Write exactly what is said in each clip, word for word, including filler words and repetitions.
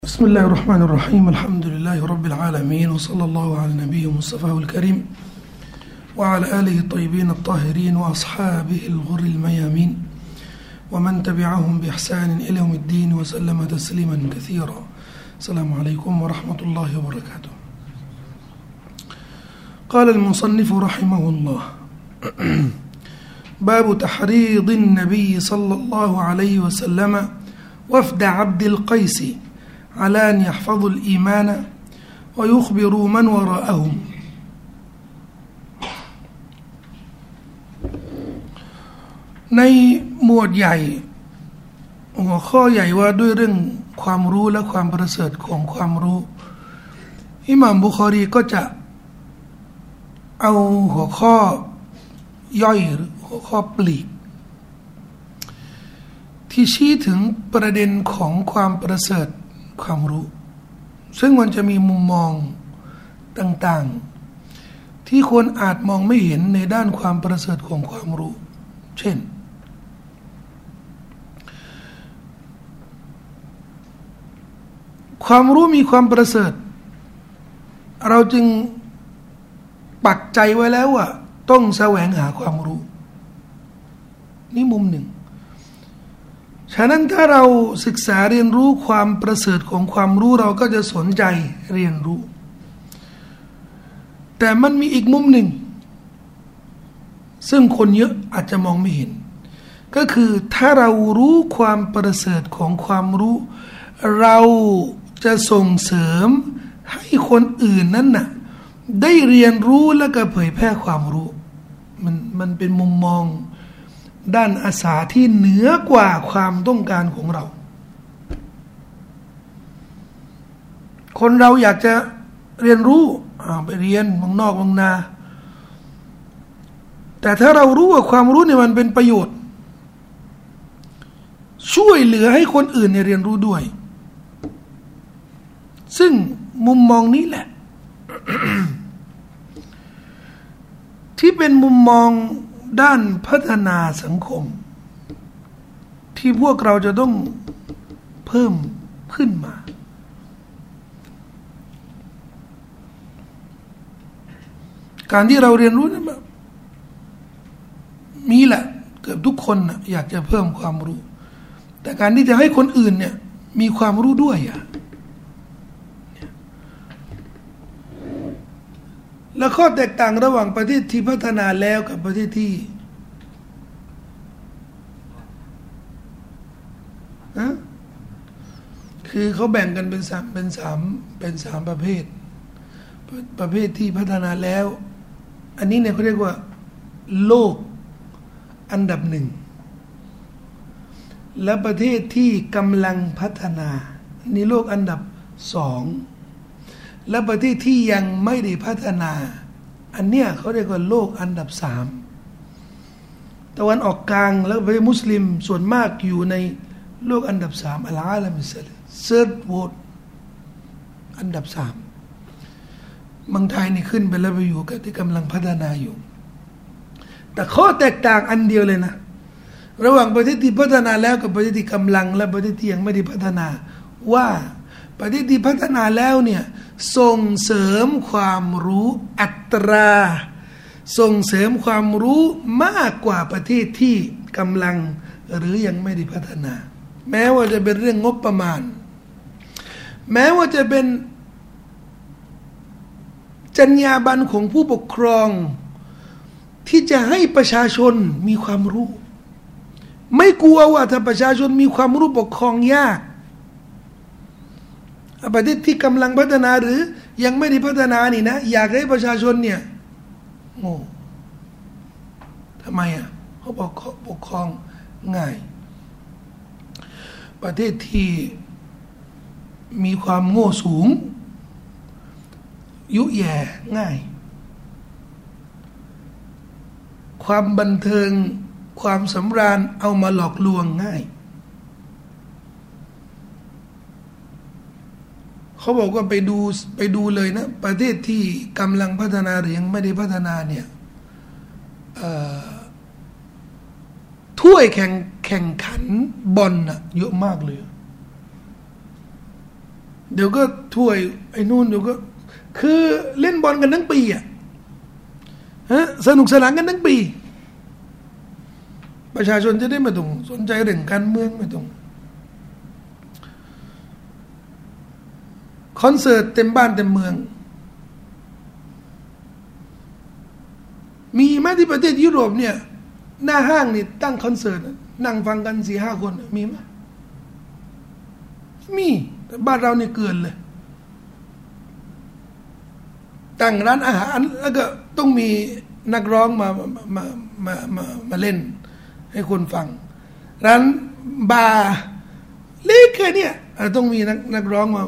بسم الله الرحمن الرحيم الحمد لله رب العالمين وصلى الله على نبيه المصطفى الكريم وعلى آله الطيبين الطاهرين وأصحابه الغر الميامين ومن تبعهم بإحسان إلى يوم الدين وسلم تسليما كثيرا. السلام عليكم ورحمة الله وبركاته. قال المصنف رحمه الله باب تحريض النبي صلى الله عليه وسلم وفد عبد القيس على أن يحفظوا الإيمان ويخبروا من وراءهم.ในหมวดใหญ่หัวข้อใหญ่ว่าด้วยเรื่องความรู้และความประเสริฐของความรู้อิหม่ามบุคอรีก็จะเอาหัวข้อย่อยหรือหัวข้อปลีกที่ชี้ถึงประเด็นของความประเสริฐความรู้ซึ่งมันจะมีมุมมองต่างๆที่คนอาจมองไม่เห็นในด้านความประเสริฐของความรู้เช่นความรู้มีความประเสริฐเราจึงปักใจไว้แล้วว่าต้องแสวงหาความรู้นี่มุมหนึ่งฉะนั้นถ้าเราศึกษาเรียนรู้ความประเสริฐของความรู้เราก็จะสนใจเรียนรู้แต่มันมีอีกมุมหนึ่งซึ่งคนเยอะอาจจะมองไม่เห็นก็คือถ้าเรารู้ความประเสริฐของความรู้เราจะส่งเสริมให้คนอื่นนั้นน่ะได้เรียนรู้และก็เผยแพร่ความรู้มันมันเป็นมุมมองด้านอาสาที่เหนือกว่าความต้องการของเราคนเราอยากจะเรียนรู้ไปเรียนเมืองนอกเมืองนาแต่ถ้าเรารู้ว่าความรู้เนี่ยมันเป็นประโยชน์ช่วยเหลือให้คนอื่นเนี่ยเรียนรู้ด้วยซึ่งมุมมองนี้แหละ ที่เป็นมุมมองด้านพัฒนาสังคมที่พวกเราจะต้องเพิ่มขึ้นมาการที่เราเรียนรู้นะมีแหละเกือบทุกคนนะอยากจะเพิ่มความรู้แต่การที่จะให้คนอื่นเนี่ยมีความรู้ด้วยอ่ะแล้วข้อแตกต่างระหว่างประเทศที่พัฒนาแล้วกับประเทศที่ฮะคือเขาแบ่งกันเป็นสามเป็นสามเป็นสามประเภทประเภทที่พัฒนาแล้วอันนี้เนี่ยเขาเรียกว่าโลกอันดับหนึ่งและประเทศที่กำลังพัฒนานี่โลกอันดับสองและประเทศที่ยังไม่ได้พัฒนาอันเนี้ยเขาเรียกว่าโลกอันดับสามตะวันออกกลางแล้วประเทศมุสลิมส่วนมากอยู่ในโลกอันดับสามอัลอาลามิสลเซิร์ชโวตอันดับสามเมืองไทยนี่ขึ้นไปแล้วไปอยู่กับที่กำลังพัฒนาอยู่แต่ข้อแตกต่างอันเดียวเลยนะระหว่างประเทศที่พัฒนาแล้วกับประเทศที่กำลังและประเทศที่ยังไม่ได้พัฒนาว่าประเทศที่พัฒนาแล้วเนี่ยส่งเสริมความรู้อัตราส่งเสริมความรู้มากกว่าประเทศที่กำลังหรือยังไม่ได้พัฒนาแม้ว่าจะเป็นเรื่องงบประมาณแม้ว่าจะเป็นจรรยาบรรณของผู้ปกครองที่จะให้ประชาชนมีความรู้ไม่กลัวว่าถ้าประชาชนมีความรู้ปกครองยากประเทศที่กำลังพัฒนาหรือยังไม่ได้พัฒนานี่นะอยากให้ประชาชนเนี่ยโง่ทำไมอ่ะเขาบอกปกครองง่ายประเทศที่มีความโง่สูงยุแย่ง่ายความบันเทิงความสำราญเอามาหลอกลวงง่ายเขาบอกว่าไปดูไปดูเลยนะประเทศที่กำลังพัฒนาหรือยังไม่ได้พัฒนาเนี่ยถ้วยแข่งแข่งขันบอลน่ะเยอะมากเลย เเดี๋ยวก็ถ้วยไอ้นู่นเดี๋ยวก็คือเล่นบอลกันทั้งปีอ่ะฮะสนุกสนานกันทั้งปีประชาชนจะได้ไม่ต้องสนใจเรื่องการเมืองไม่ต้องคอนเสิร์ตเต็มบ้านเต็มเมืองมีไหมที่ประเทศยุโรปเนี่ยหน้าห้างนี่ตั้งคอนเสิร์ตนั่งฟังกันสี่ห้าคนมีไหมมีแต่บ้านเราเนี่ยเกินเลยตั้งร้านอาหารแล้วก็ต้องมีนักร้องมามามามามาเล่นให้คนฟังร้านบาร์เล็กแค่นี้ต้องมีนักนักร้องมา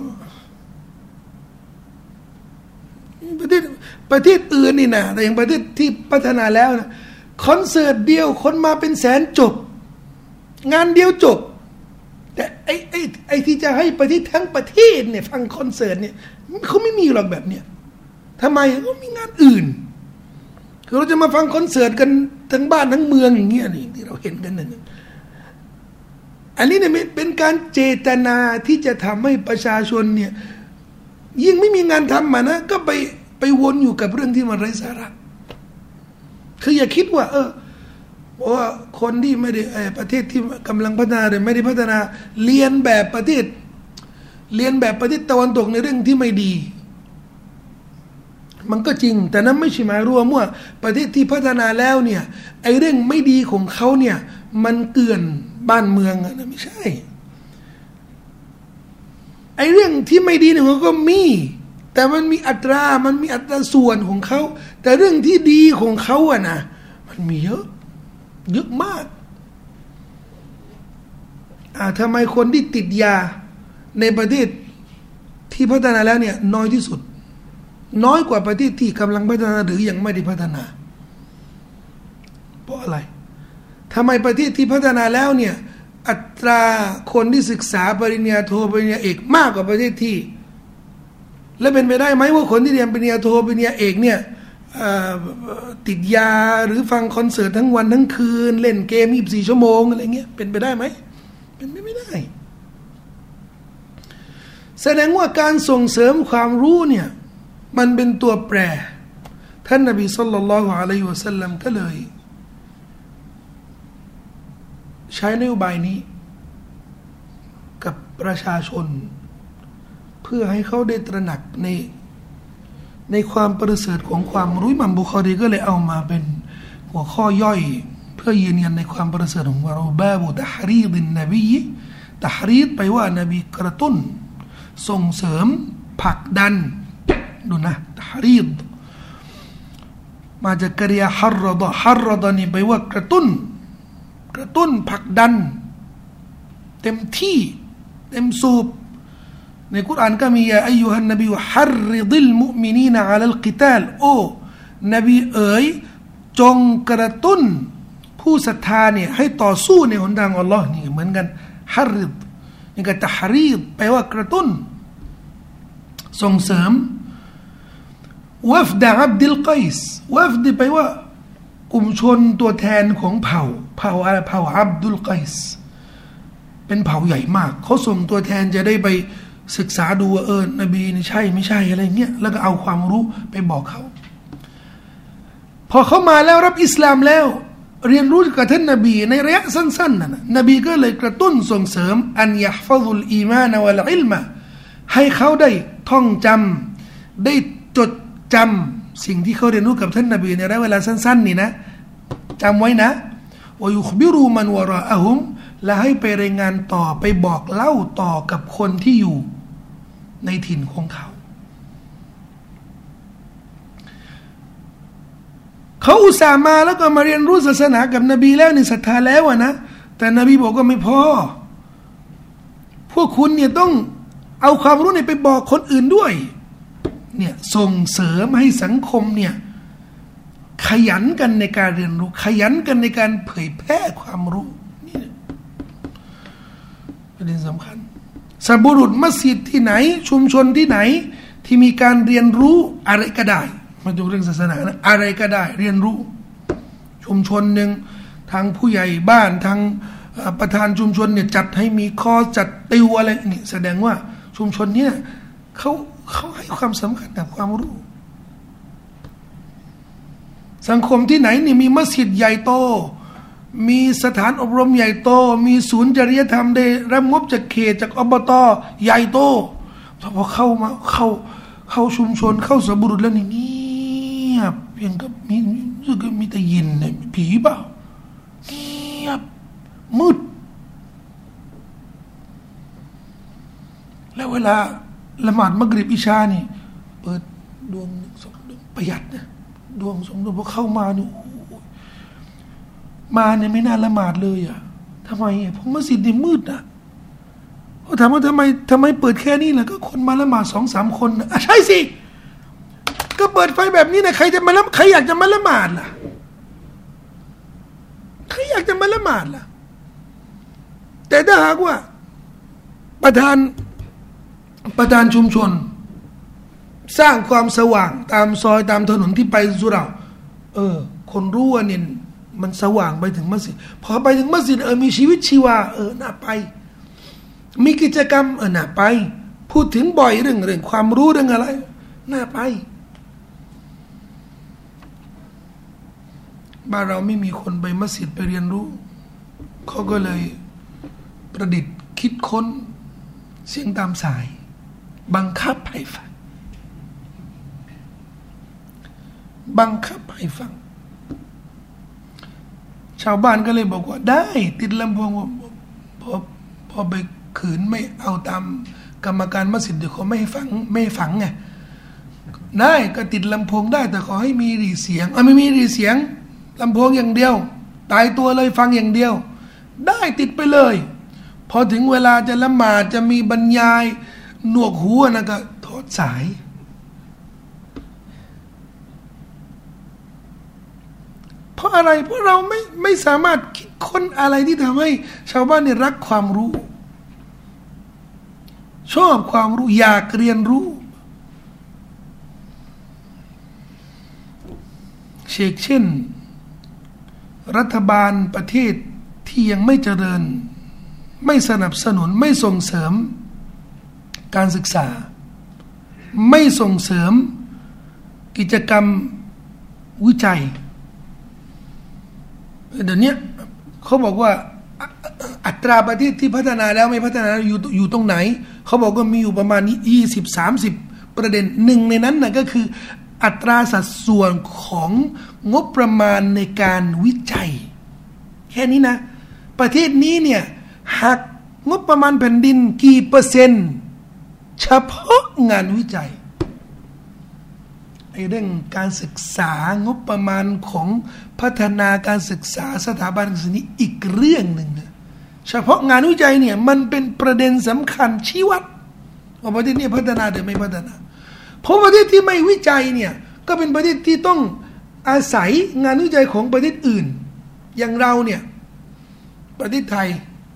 ประเทศประเทศอื่นนี่นะแต่อย่างประเทศที่พัฒนาแล้วนะคอนเสิร์ตเดียวคนมาเป็นแสนจบงานเดียวจบแต่ไอ้ไอ้ไอ้ที่จะให้ประเทศทั้งประเทศเนี่ยฟังคอนเสิร์ตเนี่ยเขาไม่มีหรอกแบบเนี้ยทำไมก็มีงานอื่นคือเราจะมาฟังคอนเสิร์ตกันทั้งบ้านทั้งเมืองอย่างเงี้ยนี่ที่เราเห็นกันนั่นอันนี้เนี่ยเป็นการเจตนาที่จะทำให้ประชาชนเนี่ยยิ่งไม่มีงานทำมานะก็ไปไปวนอยู่กับเรื่องที่มันไร้สาระคืออย่าคิดว่าเออว่าคนที่ไม่ได้ประเทศที่กำลังพัฒนาหรือไม่ได้พัฒนาเรียนแบบประเทศเรียนแบบประเทศตะวันตกในเรื่องที่ไม่ดีมันก็จริงแต่นั้นไม่ใช่หมายรวมว่าประเทศที่พัฒนาแล้วเนี่ยไอ้เรื่องไม่ดีของเขาเนี่ยมันเกลื่อนบ้านเมืองนะไม่ใช่ไอ้เรื่องที่ไม่ดีเนี่ยเขาก็มีแต่มันมีอัตรามันมีอัตราส่วนของเขาแต่เรื่องที่ดีของเขาอะนะมันมีเยอะเยอะมากอ่าทำไมคนที่ติดยาในประเทศที่พัฒนาแล้วเนี่ยน้อยที่สุดน้อยกว่าประเทศที่กำลังพัฒนาหรือยังไม่ได้พัฒนาเพราะอะไรทำไมประเทศที่พัฒนาแล้วเนี่ยอัตราคนที่ศึกษาปริญญาโทปริญญาเอกมากกว่าประเทศที่และเป็นไปได้ไหมว่าคนที่เรียนปริญญาโทปริญญาเอกเนี่ยติดยาหรือฟังคอนเสิร์ตทั้งวันทั้งคืนเล่นเกมยี่สิบสี่ชั่วโมงอะไรเงี้ยเป็นไปได้ไหมเป็นไปไม่ได้แสดงว่าการส่งเสริมความรู้เนี่ยมันเป็นตัวแปรท่านนบีศ็อลลัลลอฮุอะลัยฮิวะซัลลัมก็เลยใช้นโยบายนี้กับประชาชนเพื่อให้เขาได้ตระหนักในในความประเสริฐของความรู้อิหม่ามบุคอรีก็เลยเอามาเป็นหัวข้อย่อยเพื่อยืนยันในความประเสริฐของเราบาบุตะฮรีดินนบีตะฮรีดไปว่านบีกระตุ้นส่งเสริมผลักดันดูนะตะฮรีดมาจากกริยาฮัรรดะฮัรรดะนี่ไปว่ากระตุ้นกระตุ้นผลักดันเต็มที่เต็มสูบในกุรอานก็มียาอัยยูฮันนบีฮัรริดิลมุมินีนอะลัลกิตาลโอ้นบีเอ๋ยจงกระตุ้นผู้ศรัทธาเนี่ยให้ต่อสู้ในหนทางอัลลอฮ์นี่เหมือนกันฮัรริดนี่ก็ตะฮรีดแปลว่ากระตุ้นส่งเสริมวัฟดะอับดุลกัยส์วัฟดแปลว่ากลุ่มชนตัวแทนของเผ่าเผ่าอะไรเผ่าอับดุลกัยส์เป็นเผ่าใหญ่มากเขาส่งตัวแทนจะได้ไปศึกษาดูว่าเออนบีนี่ใช่ไม่ใช่อะไรเงี้ยแล้วก็เอาความรู้ไปบอกเขาพอเขามาแล้วรับอิสลามแล้วเรียนรู้กับท่านนบีในระยะสั้นๆน่ะนบีก็เลยกระตุ้นส่งเสริมอันยะฮ์ฟะซุลอีมานวัลอิลมะให้เขาได้ท่องจำได้จดจำสิ่งที่เขาเรียนรู้กับท่านนบีในระยะเวลาสั้นๆนี่นะจำไว้นะวะยุคบิรูมันวะรออะฮุมและให้ไปรายงานต่อไปบอกเล่าต่อกับคนที่อยู่ในถิ่นของเขาเขาอุตส่าห์มาแล้วก็มาเรียนรู้ศาสนากับนบีแล้วในศรัทธาแล้วอะนะแต่นบีบอกว่าไม่พอพวกคุณเนี่ยต้องเอาความรู้เนี่ยไปบอกคนอื่นด้วยเนี่ยส่งเสริมให้สังคมเนี่ยขยันกันในการเรียนรู้ขยันกันในการเผยแพร่ความรู้นี่ประเด็นสำคัญสบุรุษมัสยิดที่ไหนชุมชนที่ไหนที่มีการเรียนรู้อะไรก็ได้มาดูเรื่องศาสนานะอะไรก็ได้เรียนรู้ชุมชนหนึ่งทางผู้ใหญ่บ้านทางประธานชุมชนเนี่ยจัดให้มีคอร์สจัดติวอะไรนี่แสดงว่าชุมชนเนี่ยเขาเขาให้ความสำคัญกับความรู้สังคมที่ไหนนี่มีมัสยิดใหญ่โตมีสถานอบรมใหญ่โตมีศูนย์จริยธรรมได้รับงบจากเขตจากอบตใหญ่โตพอเข้ามาเข้าเข้าชุมชนเข้าสบุรุษแล้วนี่เงียบเพียงก็มีรู้สึกมีแต่ยินเนี่ยผีเปล่าเงียบมืดแล้วเวลาละหมาดมักริบอิชานี่เปิดดวงสองดวงประหยัดนะดวงสองดวงพอเข้ามานี่มาเนี่ยไม่น่าละหมาดเลยอ่ะทำไมเพราะมัสยิดนี่มืดนะเขาถามว่าทำไมทำไมเปิดแค่นี้ล่ะก็คนมาละหมาดสองสามคนอ่ะใช่สิก็เปิดไฟแบบนี้นะใครจะมาละใครอยากจะมาละหมาดล่ะใครอยากจะมาละหมาดล่ะแต่ถ้าหากว่าประธานประธานชุมชนสร้างความสว่างตามซอยตามถนนที่ไปสุเหร่าเออคนรู้ว่าเนี่ยมันสว่างไปถึงมัสยิดพอไปถึงมัสยิดเออมีชีวิตชีวาเออน่าไปมีกิจกรรมเออน่าไปพูดถึงบ่อยเรื่องเรื่องความรู้เรื่องอะไรน่าไปบ้านเราไม่มีคนไปมัสยิดไปเรียนรู้เขาก็เลยประดิษฐ์คิดค้นเสียงตามสายบังคับให้ฟังบังคับให้ฟังชาวบ้านก็เลยบอกว่าได้ติดลำโพงพอพอไปขืนไม่เอาตามกรรมการมัสยิดเดี๋ยวเขาไม่ให้ฟังไม่ให้ฟังไงได้ก็ติดลำโพงได้แต่ขอให้มีรีเสียงอ่ะไม่มีรีเสียงลำโพงอย่างเดียวตายตัวเลยฟังอย่างเดียวได้ติดไปเลยพอถึงเวลาจะละหมาดจะมีบรรยายหนวกหูนะก็ถอดสายเพราะอะไรเพราะเราไม่ไม่สามารถคิดค้นอะไรที่ทำให้ชาวบ้านเนี่ยรักความรู้ชอบความรู้อยากเรียนรู้เช่นเช่นรัฐบาลประเทศที่ยังไม่เจริญไม่สนับสนุนไม่ส่งเสริมการศึกษาไม่ส่งเสริมกิจกรรมวิจัยเดี๋ยวนี้เขาบอกว่าอัตราประเทศที่พัฒนาแล้วไม่พัฒนาอยู่อยู่ตรงไหนเขาบอกว่ามีอยู่ประมาณยี่สิบสามสิบประเด็นหนึ่งในนั้นนะก็คืออัตราสัดส่วนของงบประมาณในการวิจัยแค่นี้นะประเทศนี้เนี่ยหักงบประมาณแผ่นดินกี่เปอร์เซ็นต์เฉพาะงานวิจัยไอ้เรื่องการศึกษางบประมาณของพัฒนาการศึกษาสถาบันการศึกษานี้อีกเรื่องหนึ่งนะเฉพาะงานวิจัยเนี่ยมันเป็นประเด็นสำคัญชี้วัดว่าประเทศนี้พัฒนาหรือไม่พัฒนาเพราะประเทศที่ไม่วิจัยเนี่ยก็เป็นประเทศที่ต้องอาศัยงานวิจัยของประเทศอื่นอย่างเราเนี่ยประเทศไทย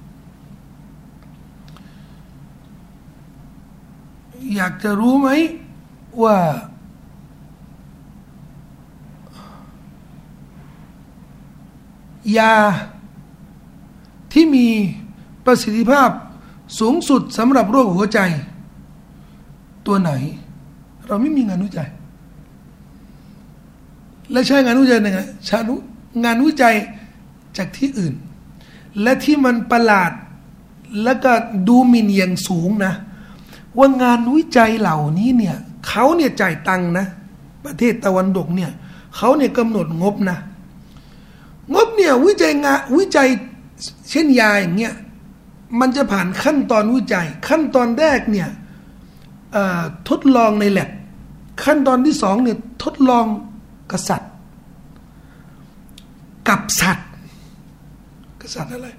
อยากจะรู้ไหมว่ายาที่มีประสิทธิภาพสูงสุดสำหรับโรคหัวใจตัวไหนเราไม่มีงานวิจัยและใช้งานวิจัยยังไงใช้งานวิจัยจากที่อื่นและที่มันประหลาดและก็ดูหมิ่นอย่างสูงนะว่างานวิจัยเหล่านี้เนี่ยเขาเนี่ยจ่ายตังค์นะประเทศตะวันตกเนี่ยเขาเนี่ยกำหนดงบนะงบเนี่ยวิจัยงานวิจัยเช่นยาอย่างเงี้ยมันจะผ่านขั้นตอนวิจัยขั้นตอนแรกเนี่ยทดลองในแลบขั้นตอนที่สองเนี่ยทดลองกับสัตว์กับสัตว์กับสัตว์อะไร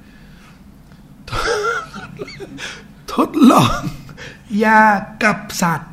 ทดลองยากับสัตว์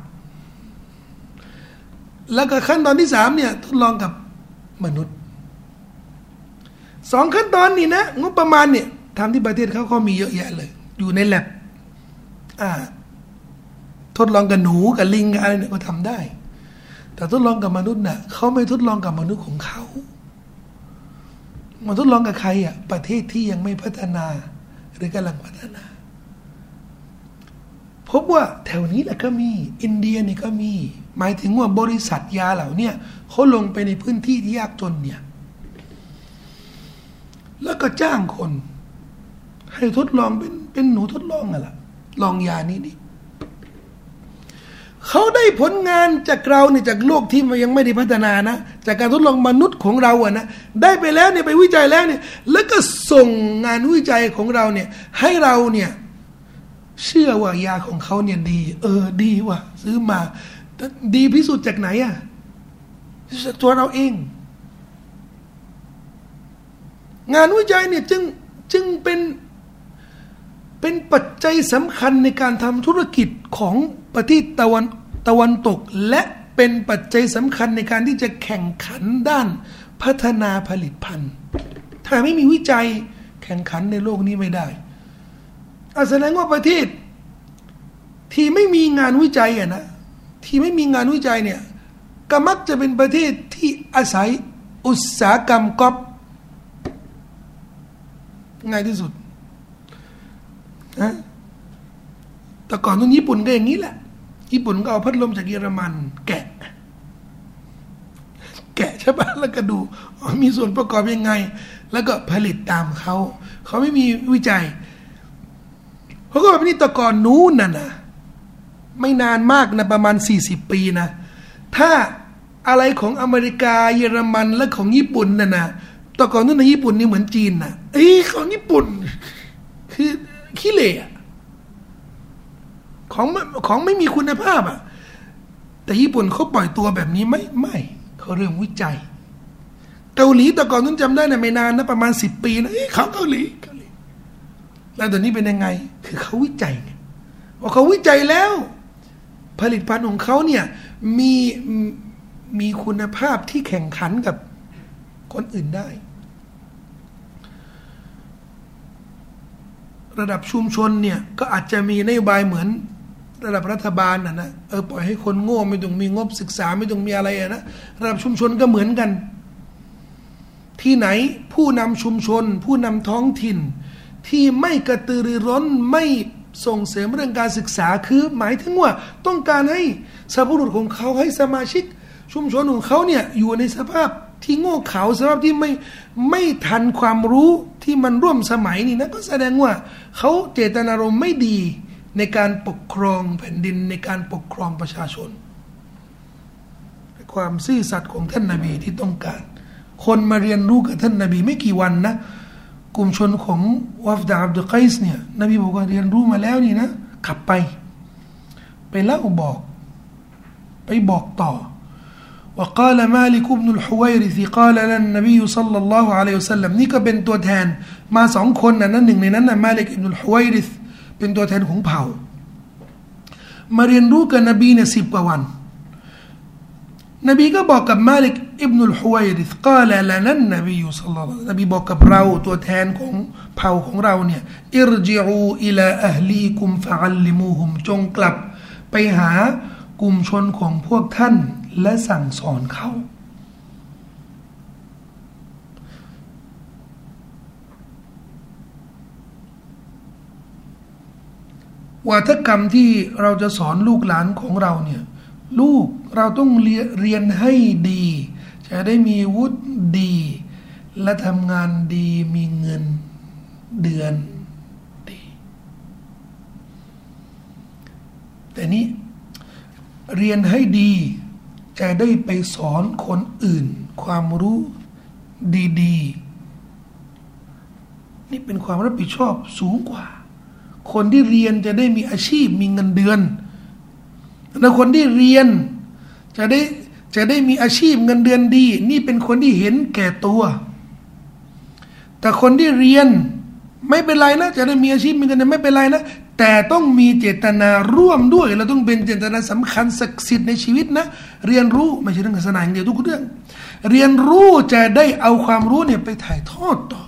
แล้วก็ขั้นตอนที่สามเนี่ยทดลองกับมนุษย์สองขั้นตอนนี่นะงบประมาณเนี่ยทำที่ประเทศเขาเขามีเยอะแยะเลยอยู่ในแลบอ่าทดลองกับหนูกับลิงกับอะไรเนี่ยก็ทำได้แต่ทดลองกับมนุษย์น่ะเขาไม่ทดลองกับมนุษย์ของเขามันทดลองกับใครอ่ะประเทศที่ยังไม่พัฒนาหรือกำลังพัฒนาพบว่าแถวนี้แหละก็มีอินเดียนี่ก็มีหมายถึงว่าบริษัทยาเหล่านี้เขาลงไปในพื้นที่ที่ยากจนเนี่ยแล้วก็จ้างคนให้ทดลองเป็นเป็นหนูทดลองอะล่ะลองยานี้นี่เขาได้ผลงานจากเราเนี่ยจากโลกที่มันยังไม่ได้พัฒนานะจากการทดลองมนุษย์ของเราอะนะได้ไปแล้วเนี่ยไปวิจัยแล้วเนี่ยแล้วก็ส่งงานวิจัยของเราเนี่ยให้เราเนี่ยเชื่อว่ายาของเขาเนี่ยดีเออดีว่ะซื้อมาดีพิสูจน์จากไหนอะจากตัวเราเองงานวิจัยเนี่ยจึงจึงเป็นเป็นปัจจัยสำคัญในการทำธุรกิจของประเทศตะวันตะวันตกและเป็นปัจจัยสำคัญในการที่จะแข่งขันด้านพัฒนาผลิตภัณฑ์ถ้าไม่มีวิจัยแข่งขันในโลกนี้ไม่ได้แสดงว่าประเทศที่ไม่มีงานวิจัยอะนะที่ไม่มีงานวิจัยเนี่ยก็มักจะเป็นประเทศที่อาศัยอุตสาหกรรมก๊อปง่ายที่สุดนะแต่ก่อนตรงญี่ปุ่นก็อย่างนี้แหละญี่ปุ่นก็เอาพัดลมจากเยอรมันแกะแกะใช่ปะแล้วก็ดูมีส่วนประกอบยังไงแล้วก็ผลิตตามเขาเขาไม่มีวิจัยเขาก็แบบนี้แต่ก่อนนู้นน่ะนะไม่นานมากนะประมาณสี่สิบปีนะถ้าอะไรของอเมริกาเยอรมันและของญี่ปุ่นน่ะนะแต่ก่อนนู้นในญี่ปุ่นนี่เหมือนจีนนะเอ้ยของญี่ปุ่นคือขี้เหร่ของของไม่มีคุณภาพอ่ะแต่ญี่ปุ่นเขาปล่อยตัวแบบนี้ไม่ไม่เขาเริ่มวิจัยเกาหลีแต่ก่อนนู้นจำได้นะไม่นานนะประมาณสิบปีนะเอ้ยเขาเกาหลีเกาหลีแล้วตอนนี้เป็นยังไงคือเขาวิจัยไงว่าเขาวิจัยแล้วผลิตภัณฑ์ของเขาเนี่ยมีมีคุณภาพที่แข่งขันกับคนอื่นได้ระดับชุมชนเนี่ยก็อาจจะมีนโยบายเหมือนระดับรัฐบาลนะนะเออปล่อยให้คนโง่ไม่ต้องมีงบศึกษาไม่ต้องมีอะไรนะระดับชุมชนก็เหมือนกันที่ไหนผู้นำชุมชนผู้นำท้องถิ่นที่ไม่กระตือรือร้นไม่ส่งเสริมเรื่องการศึกษาคือหมายถึงว่าต้องการให้สัพพบุรุษของเขาให้สมาชิกชุมชนของเขาเนี่ยอยู่ในสภาพที่โง่เขลาสภาพที่ไม่ไม่ทันความรู้ที่มันร่วมสมัยนี่นะก็แสดงว่าเขาเจตนารมณ์ไม่ดีในการปกครองแผ่นดินในการปกครองประชาชนความซื่อสัตย์ของท่านนบีที่ต้องการคนมาเรียนรู้กับท่านนบีไม่กี่วันนะกลุ่มชนของวัฟดะอับดุลไกซเนี่ยนบีบอกว่าเรียนรู้มาแล้วนี่นะขับไปไปเล่าบอกไปบอกต่อوقال مالك بن الحويرث قال لنا النبي صلى الله عليه وسلم นี่ก็เป็นตัวแทนมาสองคนนะนั่นหนึ่งในนั้นนะมาลิกอิบนุลฮุวัยริษเป็นตัวแทนของเผ่ามาเรียนรู้กับนบีเนี่ยสิบกว่าวันนบีก็บอกกับมาลิกอิบนุลฮุวัยริษ قال لنا النبي صلى الله عليه وسلم นบีบอกกับเราตัวแทนของเผ่าของเราเนี่ยอิรจิอูอิลาอะฮลีกุมฟะอัลลิมูฮุมจงกลับไปหากลุ่มชนของพวกท่านและสั่งสอนเขาวาทกรรมที่เราจะสอนลูกหลานของเราเนี่ยลูกเราต้องเรียนให้ดีจะได้มีวุฒิดีและทำงานดีมีเงินเดือนดีแต่นี้เรียนให้ดีจะได้ไปสอนคนอื่นความรู้ดีๆนี่เป็นความรับผิดชอบสูงกว่าคนที่เรียนจะได้มีอาชีพมีเงินเดือนและคนที่เรียนจะได้จะได้มีอาชีพเงินเดือนดีนี่เป็นคนที่เห็นแก่ตัวแต่คนที่เรียนไม่เป็นไรนะจะได้มีอาชีพมีเงินเดือนไม่เป็นไรนะแต่ต้องมีเจตนาร่วมด้วยเราต้องเป็นเจตนาสำคัญศักดิ์สิทธิ์ในชีวิตนะเรียนรู้ไม่ใช่เรื่องศาสนาอย่างเดียวทุกเรื่องเรียนรู้จะได้เอาความรู้เนี่ยไปถ่ายทอดต่อ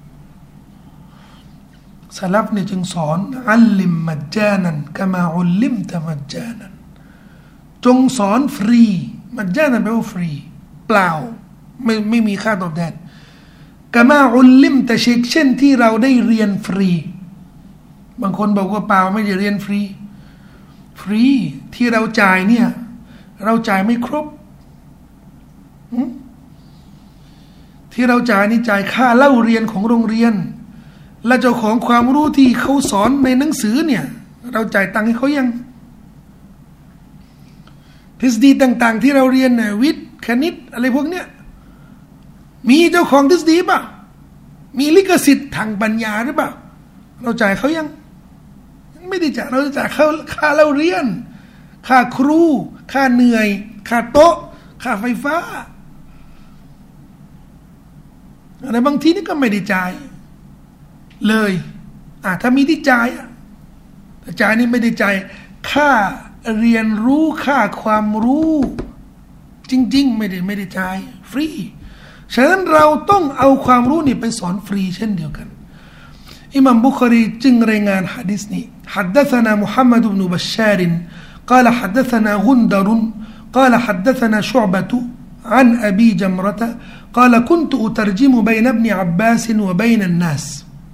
สลับเนี่ยจึงสอนอัลลิมมัจจานันกะมาอุลลิมตะมัจจานันจงสอนฟรีมัจจานันแปลว่าฟรีเปล่าไม่ไม่มีค่าตอบแทนกะมาอุลลิมตะเช่นที่เราได้เรียนฟรีบางคนบอกว่าเปล่าไม่ได้เรียนฟรีฟรีที่เราจ่ายเนี่ยเราจ่ายไม่ครบที่เราจ่ายนี่จ่ายค่าเล่าเรียนของโรงเรียนและเจ้าของความรู้ที่เขาสอนในหนังสือเนี่ยเราจ่ายตังค์ให้เขายังทฤษฎีต่างๆที่เราเรียนเนี่ยวิทย์คณิตอะไรพวกเนี้ยมีเจ้าของทฤษฎีป่ะมีลิขสิทธิ์ทางปัญญาหรือเปล่าเราจ่ายเขายังไม่ได้จ่ายเราจะจ่ายค่าค่าเราเรียนค่าครูค่าเหนื่อยค่าโต๊ะค่าไฟฟ้าอะไรบางทีนี่ก็ไม่ได้จ่ายเลยอ่ะถ้ามีที่จ่ายอ่ะแต่จ่ายนี่ไม่ได้จ่ายค่าเรียนรู้ค่าความรู้จริงๆไม่ได้ไม่ได้จ่ายฟรีฉะนั้นเราต้องเอาความรู้นี่ไปสอนฟรีเช่นเดียวกันอิหม่ามบุคอรีจึงรายงานหะดีษนี้حدثنا محمد بن بشار قال حدثنا غندر قال حدثنا شعبة عن أبي جمرة قال كنت أترجم بين ابن عباس وبين الناس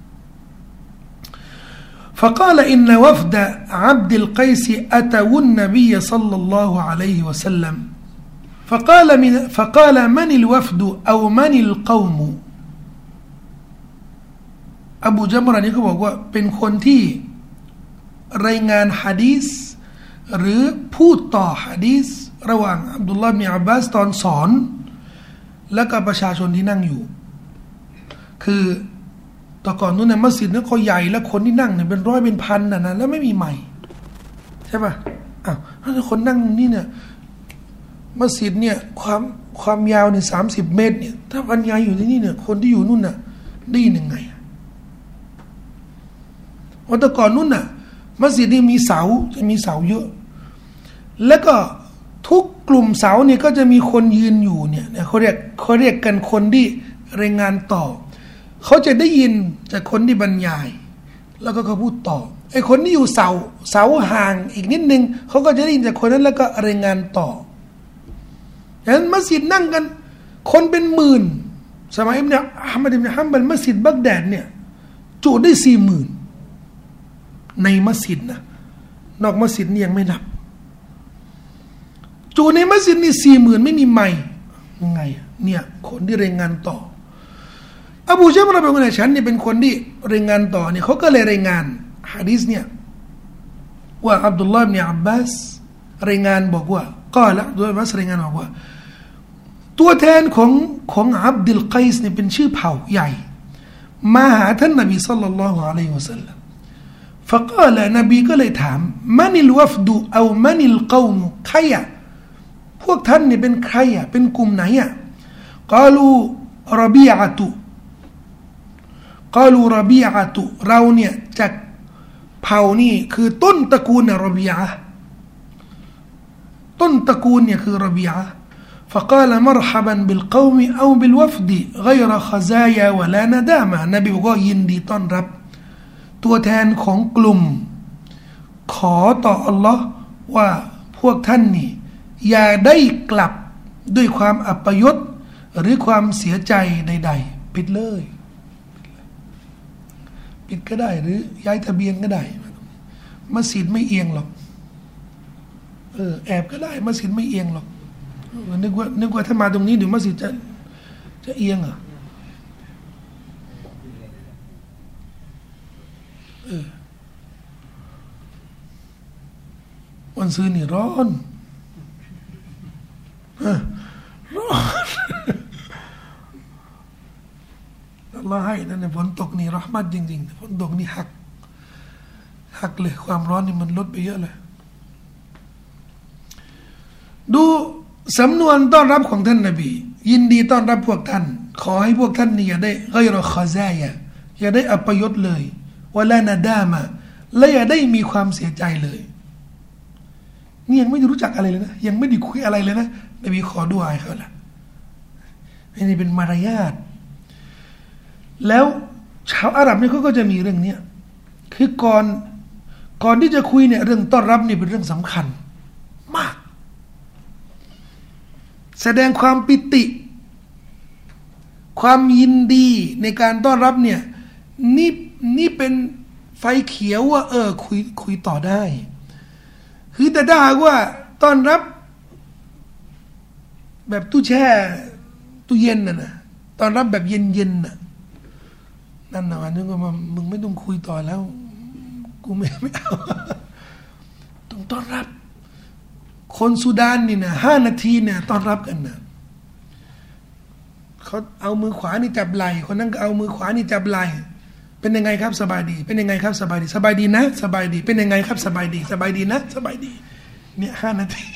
فقال إن وفد عبد القيس أتوا النبي صلى الله عليه وسلم فقال من فقال من الوفد أو من القوم أبو جمرة นี่เขาบอกว่าเป็นคนที่รายงานหะดีษหรือพูดต่อหะดีษระหว่างอับดุลลาห์บินอับบาสตอนสอนและกับประชาชนที่นั่งอยู่คือแต่ก่อนนู้นเนี่ยมัสยิดนั้นเขาใหญ่แล้วคนที่นั่งเนี่ยเป็นร้อยเป็นพันน่ะนะแล้วไม่มีใหม่ใช่ป่ะอ้าวถ้าคนนั่งนี่เนี่ยมัสยิดเนี่ยความความยาวเนี่ยสามสิบเมตรเนี่ยถ้าบรรยายอยู่ที่นี่เนี่ยคนที่อยู่นู่นน่ะได้ยินยังไงวันแต่ก่อนนู้นน่ะมัสยิดนี่มีเสาจะมีเสาเยอะแล้วก็ทุกกลุ่มเสาเนี่ยก็จะมีคนยืนอยู่เนี่ยเขาเรียกเขาเรียกกันคนที่รายงานต่อเขาจะได้ยินจากคนที่บรรยายแล้วก็เขาพูดต่อไอ้คนที่อยู่เสาเสาห่างอีกนิดนึงเขาก็จะได้ยินจากคนนั้นแล้วก็รายงานต่อฉะนั้นมัสยิดนั่งกันคนเป็นหมื่นสมัยเนี่ยอัลมัดอิบนุฮัมบัลมัสยิดบักแดดเนี่ยจุได้สี่หมื่นในมัสยิดนะนอกมัสยิดนี่ยังไม่นับจูในมัสยิดนี่สี่หมื่นไม่มีใหม่ยังไงเนี่ยคนที่รายงานต่ออบูญัมเราเป็นคนไหนฉันเนี่ยเป็นคนที่รายงานต่อเนี่ยเขาก็เลยรายงานหะดีษเนี่ยว่าอับดุลลาห์บินอับบาสรายงานบอกว่าก็ละอับดุลลาห์บินอับบาสรายงานบอกว่าตัวแทนของของอับดุลกัยส์เนี่ยเป็นชื่อเผ่าใหญ่มาหาท่านนบีศ็อลลัลลอฮุอะลัยฮิวะซัลลัมفقال นบีก็เลยถามมันิลวัฟดุเอามันิลกอมใครอ่ะพวกท่านนี่เป็นใครอ่ะเป็นกลุ่มไหนอ่ะกาลูรบีอะตุกาลูรบีอะตุเราเนี่ยจากเผ่านี่คือต้นตระกูลรบีอะต้นตระกูลเนี่ยคือรบีอะ فقال مرحبا بالقوم أو بالوفد غير خزايا ولا ندامة นบีบอกว่ายินดีต้อนรับตัวแทนของกลุ่มขอต่ออัลลอฮ์ว่าพวกท่านนี่อย่าได้กลับด้วยความอัปยศหรือความเสียใจใดๆปิดเลยปิดก็ได้หรือย้ายทะเบียนก็ได้มัสยิดไม่เอียงหรอกเออแอบก็ได้มัสยิดไม่เอียงหรอกนึกว่านึกว่าถ้ามาตรงนี้เดี๋ยวมัสยิดจะจะเอียงอ่ะวันซื้อนี่ร้อนร้อนอัลลอฮ์ให้นั่นฝนตกนี่เราะห์มัตจริงๆฝนตกนี่หักหักเลยความร้อนนี่มันลดไปเยอะเลยดูสำนวนต้อนรับของท่านนบียินดีต้อนรับพวกท่านขอให้พวกท่านนี่อย่าได้ไกรคอซายะอย่าได้อัปยศเลยวะลานาดามะและอย่าได้มีความเสียใจเลยนี่ยังไม่ได้รู้จักอะไรเลยนะยังไม่ได้คุยอะไรเลยนะนบีขอดุอาให้เขาละนี่เป็นมารยาทแล้วชาวอาหรับเนี่ยเขาก็จะมีเรื่องเนี้ยคือก่อนก่อนที่จะคุยเนี่ยเรื่องต้อนรับนี่เป็นเรื่องสำคัญมากแสดงความปิติความยินดีในการต้อนรับเนี่ยนี่นี่เป็นไฟเขียวว่าเออคุยคุยต่อได้คือแต่ถ้าหากว่าต้อนรับแบบตู้แช่ตู้เย็นน่ะนะต้อนรับแบบเย็นๆน่ะนั่นนะวันนึงก็มามึงไม่ต้องคุยต่อแล้วกูไม่ไม่เอาต้องต้อนรับคนสุดานนี่นะห้านาทีเนี่ยต้อนรับกันนะเขาเอามือขวานี่จับไหล่คนนั้นก็เอามือขวานี่จับไหล่เป็นยังไงครับสบายดีเป็นยังไงครับสบายดีสบายดีนะสบายดีเป็นยังไงครับสบายดีสบายดีนะสบายดีเนี่ยห้านาที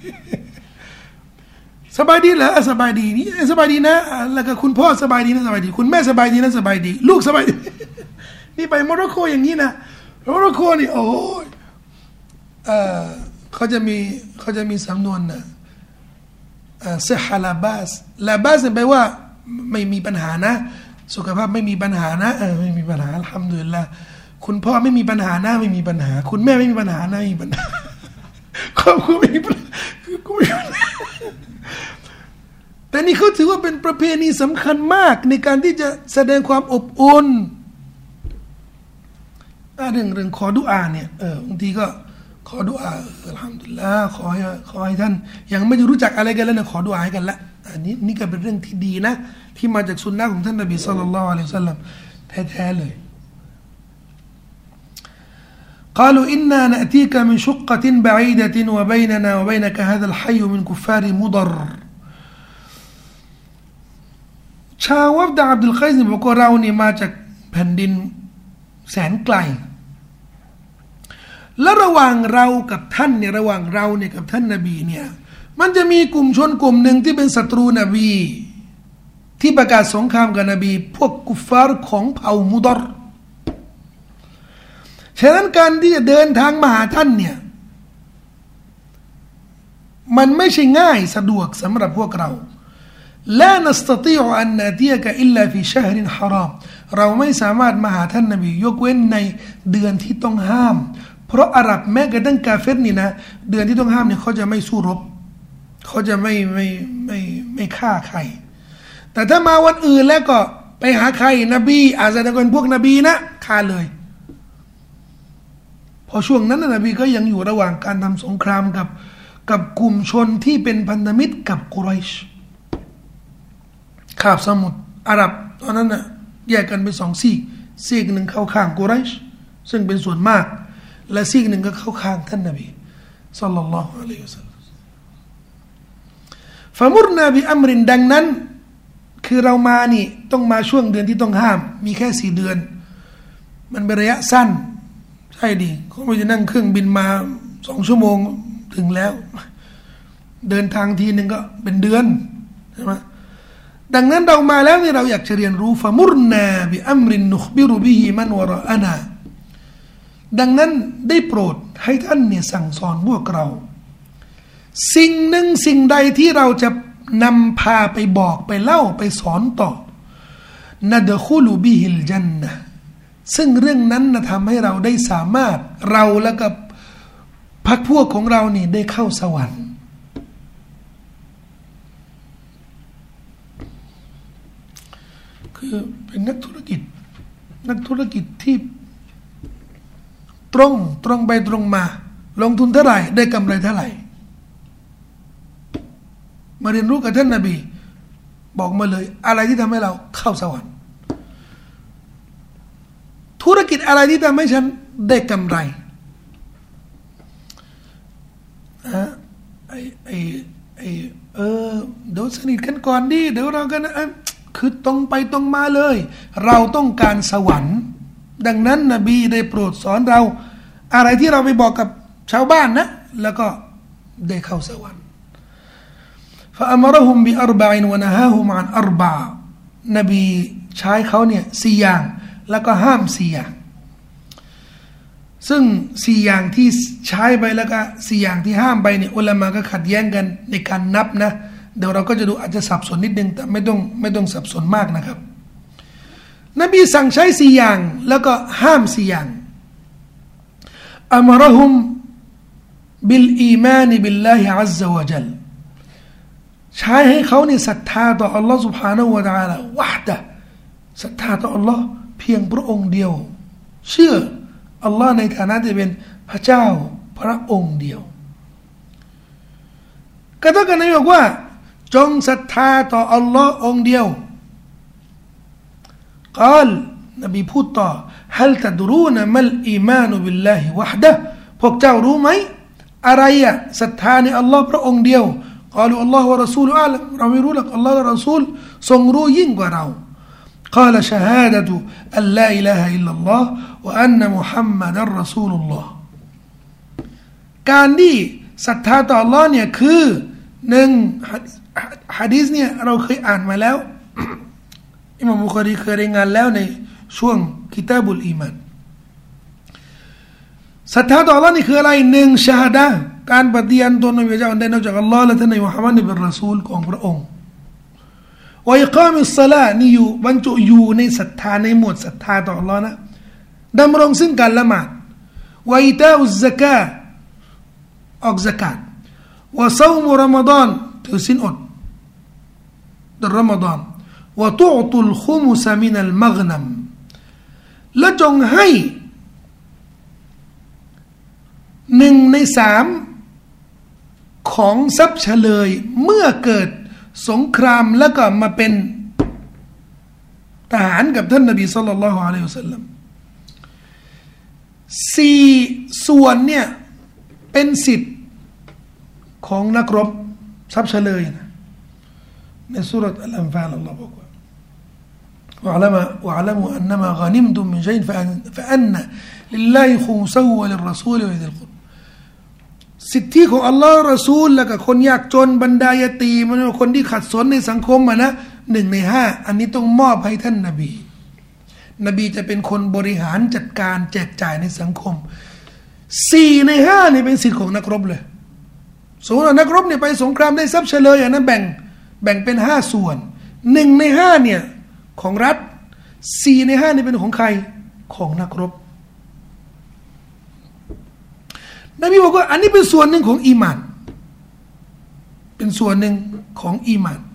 สบายดีเหรอสบายดีนี่สบายดีนะแล้วก็คุณพ่อสบายดีนะสบายดีคุณแม่สบายดีนะสบายดีลูกสบายดีนี่ไปโมร็อกโกอย่างนี้นะโมร็อกโกนี่โอ้ยเออเขาจะมีเขาจะมีสำนวนนะเซฮาลาบาสลาบาสแปลว่าไม่มีปัญหานะสุขภาพไม่มีปัญหานะเออไม่มีปัญหาอัลฮัมดุลิลละห์คุณพ่อไม่มีปัญหานะไม่มีปัญหาคุณแม่ไม่มีปัญหานะไม่มีปัญหาครอบครัวไม่มีปัญหากูไม่มีปัญหาแต่นี่เขาถือว่าเป็นประเพณีสำคัญมากในการที่จะแสดงความอบอุ่นเรื่องเรื่องขอดุอาเนี่ยเออบางทีก็ขอดุอาอัลฮัมดุลิลละห์ขอให้ขอให้ท่านยังไม่รู้จักอะไรกันแล้วนะขอดุอาให้กันละอันนี้นี่ก็เป็นเรื่องที่ดีนะที่มาจากสุนนะของท่านนบีศ็อลลัลลอฮุอะลัยฮิวะซัลลัมแท้ๆเลยقالوا إنا نأتيك من شقة بعيدة وبيننا وبينك هذا الحي من كفار مضر ชาววัฟดะอับดุลไกซบอกว่าเรานี่มาจากแผ่นดินแสนไกลและระหว่างเรากับท่านเนี่ยระหว่างเราเนี่ยกับท่านนบีเนี่ยมันจะมีกลุ่มชนกลุ่มหนึ่งที่เป็นศัตรูนบีที่ประกาศสงครามกับนบีพวกกุฟฟาร์ของเผ่ามุดรฉะนั้นการที่จะเดินทางมาหาท่านเนี่ยมันไม่ใช่ง่ายสะดวกสำหรับพวกเราละนัสตติอุอันนาติยะกะอิลลาฟิชะฮรินฮารอมเราไม่สามารถมาหาท่านนบียกเว้นในเดือนที่ต้องห้ามเพราะอาหรับแม้กระทั่งกาเฟรนี่นะเดือนที่ต้องห้ามเนี่ยเขาจะไม่สู้รบเขาจะไม่ไม่ไม่ไม่ฆ่าใครแต่ถ้ามาวันอื่นแล้วก็ไปหาใครนบีอาจจะเป็นพวกนบีนะฆ่าเลยพอช่วงนั้นนบีก็ยังอยู่ระหว่างการทำสงครามกับกับกลุ่มชนที่เป็นพันธมิตรกับกุไรชคาบสมุทรอาหรับตอนนั้นน่ะแยกกันเป็นสองซีกซีกหนึ่งเข้าข้างกุไรชซึ่งเป็นส่วนมากและซีกหนึ่งก็เข้าข้างท่านนบีศ็อลลัลลอฮุอะลัยฮิวะซัลลัมฟะมุรนาบิอัมรินดังนั้นคือเรามานี่ต้องมาช่วงเดือนที่ต้องห้ามมีแค่สี่เดือนมันเป็นระยะสั้นใช่ดิเขาไม่จะนั่งเครื่องบินมาสองชั่วโมงถึงแล้วเดินทางทีหนึ่งก็เป็นเดือนใช่ไหมดังนั้นเรามาแล้วนี่เราอยากจะเรียนรู้ฟะมุรนาบิอัมรินนุขบิรุบิฮิมันวะรออานาดังนั้นได้โปรดให้ท่านเนี่ยสั่งสอนพวกเราสิ่งหนึ่งสิ่งใดที่เราจะนำพาไปบอกไปเล่าไปสอนต่อนะดะคุลุบิฮิลญันนะห์ซึ่งเรื่องนั้นนะทำให้เราได้สามารถเราและกับพรรคพวกของเรานี่ได้เข้าสวรรค์คือเป็นนักธุรกิจนักธุรกิจที่ตรงตรงไปตรงมาลงทุนเท่าไหร่ได้กำไรเท่าไหร่มาเรียนรู้กับท่านนบีบอกมาเลยอะไรที่ทำให้เราเข้าสวรรค์ธุรกิจอะไรที่ทำให้ฉันได้กำไรอะไอไอไอเออเดี๋ยวสนิทกันก่อนดิเดี๋ยวเรากันนะคือตรงไปตรงมาเลยเราต้องการสวรรค์ดังนั้นนบีได้โปรดสอนเราอะไรที่เราไปบอกกับชาวบ้านนะแล้วก็ได้เข้าสวรรค์فأمرهم بأربع ونهاهم عن أربع นบีใช้เขาเนี่ยสี่อย่างแล้วก็ห้ามสี่อย่างซึ่งสี่อย่างที่ใช้ไปแล้วก็สี่อย่างที่ห้ามไปเนี่ยอุลามะก็ขัดแย้งกันในการนับนะเดี๋ยวเราก็จะดูอาจจะสับสนนิดนึงแต่ไม่ต้องไม่ต้องสับสนมากนะครับนบีสั่งใช้สี่อย่างแล้วก็ห้ามสี่อย่างอัมรหุมบิลอีมานบิลลาฮิอัซซะวะญัลใช้ให้เขาเนี่ยศรัทธาต่ออัลลอฮ์ سبحانه และ تعالى วะฮ์ดะศรัทธาต่ออัลลอฮ์เพียงพระองค์เดียวเชื่ออัลลอฮ์ในฐานะที่เป็นพระเจ้าพระองค์เดียวก็เท่ากับนายบอกว่าจงศรัทธาต่ออัลลอฮ์องเดียวกล่าวนบีพูดต่อฮัลตัดรูนมัลอีมานุบิลลาฮิวะฮ์ดะพวกเจ้ารู้ไหมอะไรอะศรัทธาในอัลลอฮ์พระองค์เดียวกล่าวอัลลอฮ์วะรอซูลอาลัมเราไม่รู้หรอกอัลลอฮ์และรอซูลทรงรู้ยิ่งกว่าเราقال شهادة أن لا إله إلا الله وأن محمدا رسول الله การที่ศรัทธาต่ออัลลอฮ์เนี่ยคือหนึ่งหะดีษเนี่ยเราเคยอ่านมาแล้วอิหม่ามบุคอรีเคยรายงานแล้วในช่วงกิตาบุลอีมานศรัทธาต่ออัลลอฮ์นี่คืออะไรหนึ่งชาฮาดะห์การปฏิญาณตนในพระเจ้าอันใดนอกจากอัลลอฮ์และท่านนบีมุฮัมมัดเป็นรอซูลของพระองค์วะอิกามิศศอลานี่อยู่บรรจุอยู่ในศรัทธาในหมวดศรัทธาต่ออัลลอฮ์นะดำรงซึ่งการละหมาดวะอิตาอุซซะกาตออกซะกาตวะซอมุรอมฎอนถือศีลอดเดือนรอมฎอนวะตุอตุลคุมุสมินัลมัฆนัมและจงให้หนึ่งในสามของทรัพย์เฉลยเมื่อเกิดสงครามแล้วก็มาเป็นทหารกับท่านนบีศ็อลลัลลอฮุอะลัยฮิวะซัลลัมสี่ส่วนเนี่ยเป็นสิทธิ์ของนักรบทรัพย์เฉลยนะในซูเราะห์อัลอันฟาลอัลลอฮ์บอกว่าوَاعْلَمُوا وَاعْلَمُوا أَنَّمَا غَنِمْتُم مِّن شَيْءٍ فَأَنَّ لِلَّهِ خُمُسَهُ وَلِلرَّسُولِ وَلِذِي الْقُرْبَىสิทธิของอัลลอฮ์รอซูลและกับคนยากจนบรรดายาตีมันคนที่ขัดสนในสังคมอ่ะนะหนึ่งในห้าอันนี้ต้องมอบให้ท่านนบีนบีจะเป็นคนบริหารจัดการแจกจ่ายในสังคมสี่ในห้านี่เป็นสิทธิของนักรบเลยสมมติว่านักรบเนี่ยไปสงครามได้ทรัพย์เฉลยอย่างนั้นแบ่งแบ่งเป็นห้าส่วนหนึ่งในห้าเนี่ยของรัฐสี่ในห้านี่เป็นของใครของนักรบนบีบอกว่าอันนี้เป็นส่วนหนึ่งของอีหม่านเป็นส่วนหนึ่งของอีหม่าน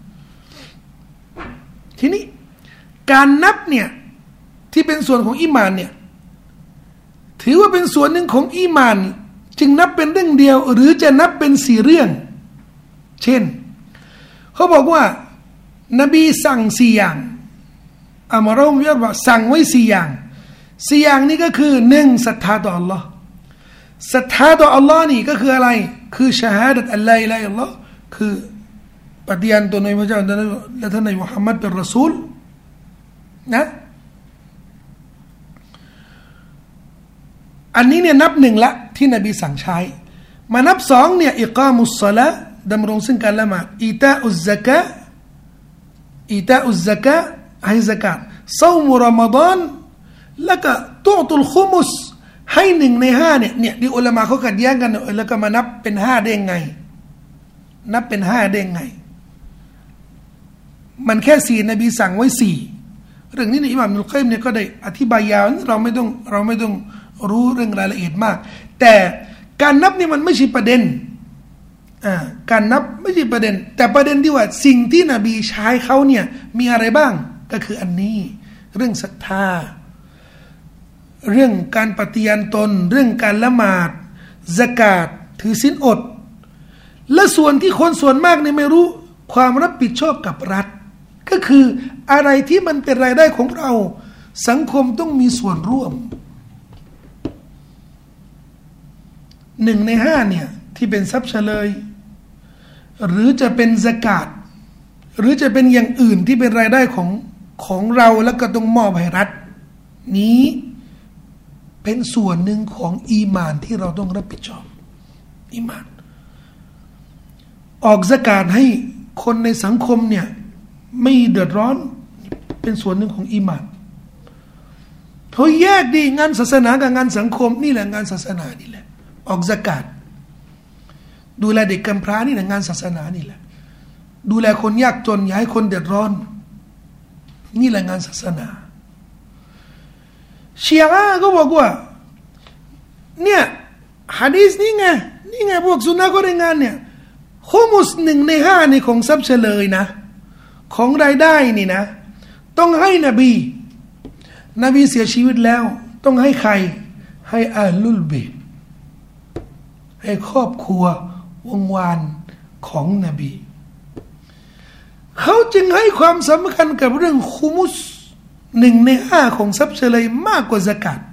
ทีนี้การนับเนี่ยที่เป็นส่วนของอีหม่านเนี่ยถือว่าเป็นส่วนหนึ่งของอีหม่านจึงนับเป็นเรื่องเดียวหรือจะนับเป็นสี่เรื่องเช่นเขาบอกว่านบีสั่งสี่อย่างอัมรอฮุยะบอกสั่งไว้สี่อย่างสี่อย่างนี้ก็คือหนึ่งศรัทธาต่ออัลลอฮ์ศรัทธาต่ออัลลอฮ์นี่ก็คืออะไรคือชะฮาดะห์อัลลอฮ์อิลาฮิลลอฮ์คือปฏิญาณตนในพระเจ้าและท่านนบีมุฮัมมัดเป็นรอซูลนะอันนี้เนี่ยนับหนึ่งละที่นบีสั่งใช้มานับสองเนี่ยอิกามุศศอลาดำรงซึ่งการละหมาดอิตาอุซซะกะอิตาอุซซะกะให้ซะกาตซอมุรอมฎอนแล้วก็ตุอตุลคุมุสให้หนึ่งในห้าเนี่ยเนี่ยที่อุลามะเขาขัดแย้งกันแล้วก็มานับเป็นห้าได้ไงนับเป็นห้าได้ไงมันแค่สี่นบีสั่งไว้สี่เรื่องนี้ในอิหม่ามอิบนุลกัยยิมเนี่ยก็ได้อธิบายยาวเราไม่ต้องเราไม่ต้องรู้เรื่องรายละเอียดมากแต่การนับนี่มันไม่ใช่ประเด็นอ่าการนับไม่ใช่ประเด็นแต่ประเด็นที่ว่าสิ่งที่นบีใช้เขาเนี่ยมีอะไรบ้างก็คืออันนี้เรื่องศรัทธาเรื่องการปฏิญาณตนเรื่องการละหมาดซะกาตถือศีลอดและส่วนที่คนส่วนมากเนี่ยไม่รู้ความรับผิดชอบกับรัฐก็คืออะไรที่มันเป็นรายได้ของเราสังคมต้องมีส่วนร่วมหนึ่งในห้าเนี่ยที่เป็นทรัพย์เฉลยหรือจะเป็นซะกาตหรือจะเป็นอย่างอื่นที่เป็นรายได้ของของเราแล้วก็ต้องมอบให้รัฐนี้เป็นส่วนหนึ่งของอีหม่านที่เราต้องรับผิดชอบอีหม่านออกซะกาตให้คนในสังคมเนี่ยไม่เดือดร้อนเป็นส่วนหนึ่งของอีหม่านเขาแยกดีงานศาสนากับงานสังคมนี่แหละงานศาสนานี่แหละออกซะกาตดูแลเด็กกำพร้านี่แหละงานศาสนานี่แหละดูแลคนยากจนอย่าให้คนเดือดร้อนนี่แหละงานศาสนาชีอะห์ก็บอกว่าเนี่ยหะดีษนี่ไงนี่ไงพวกซุนนะห์ก็รายงานเนี่ยคุมุสหนึ่งในห้านี่ของทรัพย์เฉลยนะของรายได้นี่นะต้องให้นบีนบีเสียชีวิตแล้วต้องให้ใครให้ อาลุลเบตให้ครอบครัววงวานของนบีเขาจึงให้ความสำคัญกับเรื่องคุมุสหนึ่งในห้าของทรัพย์เฉลยมากกว่าซะกาต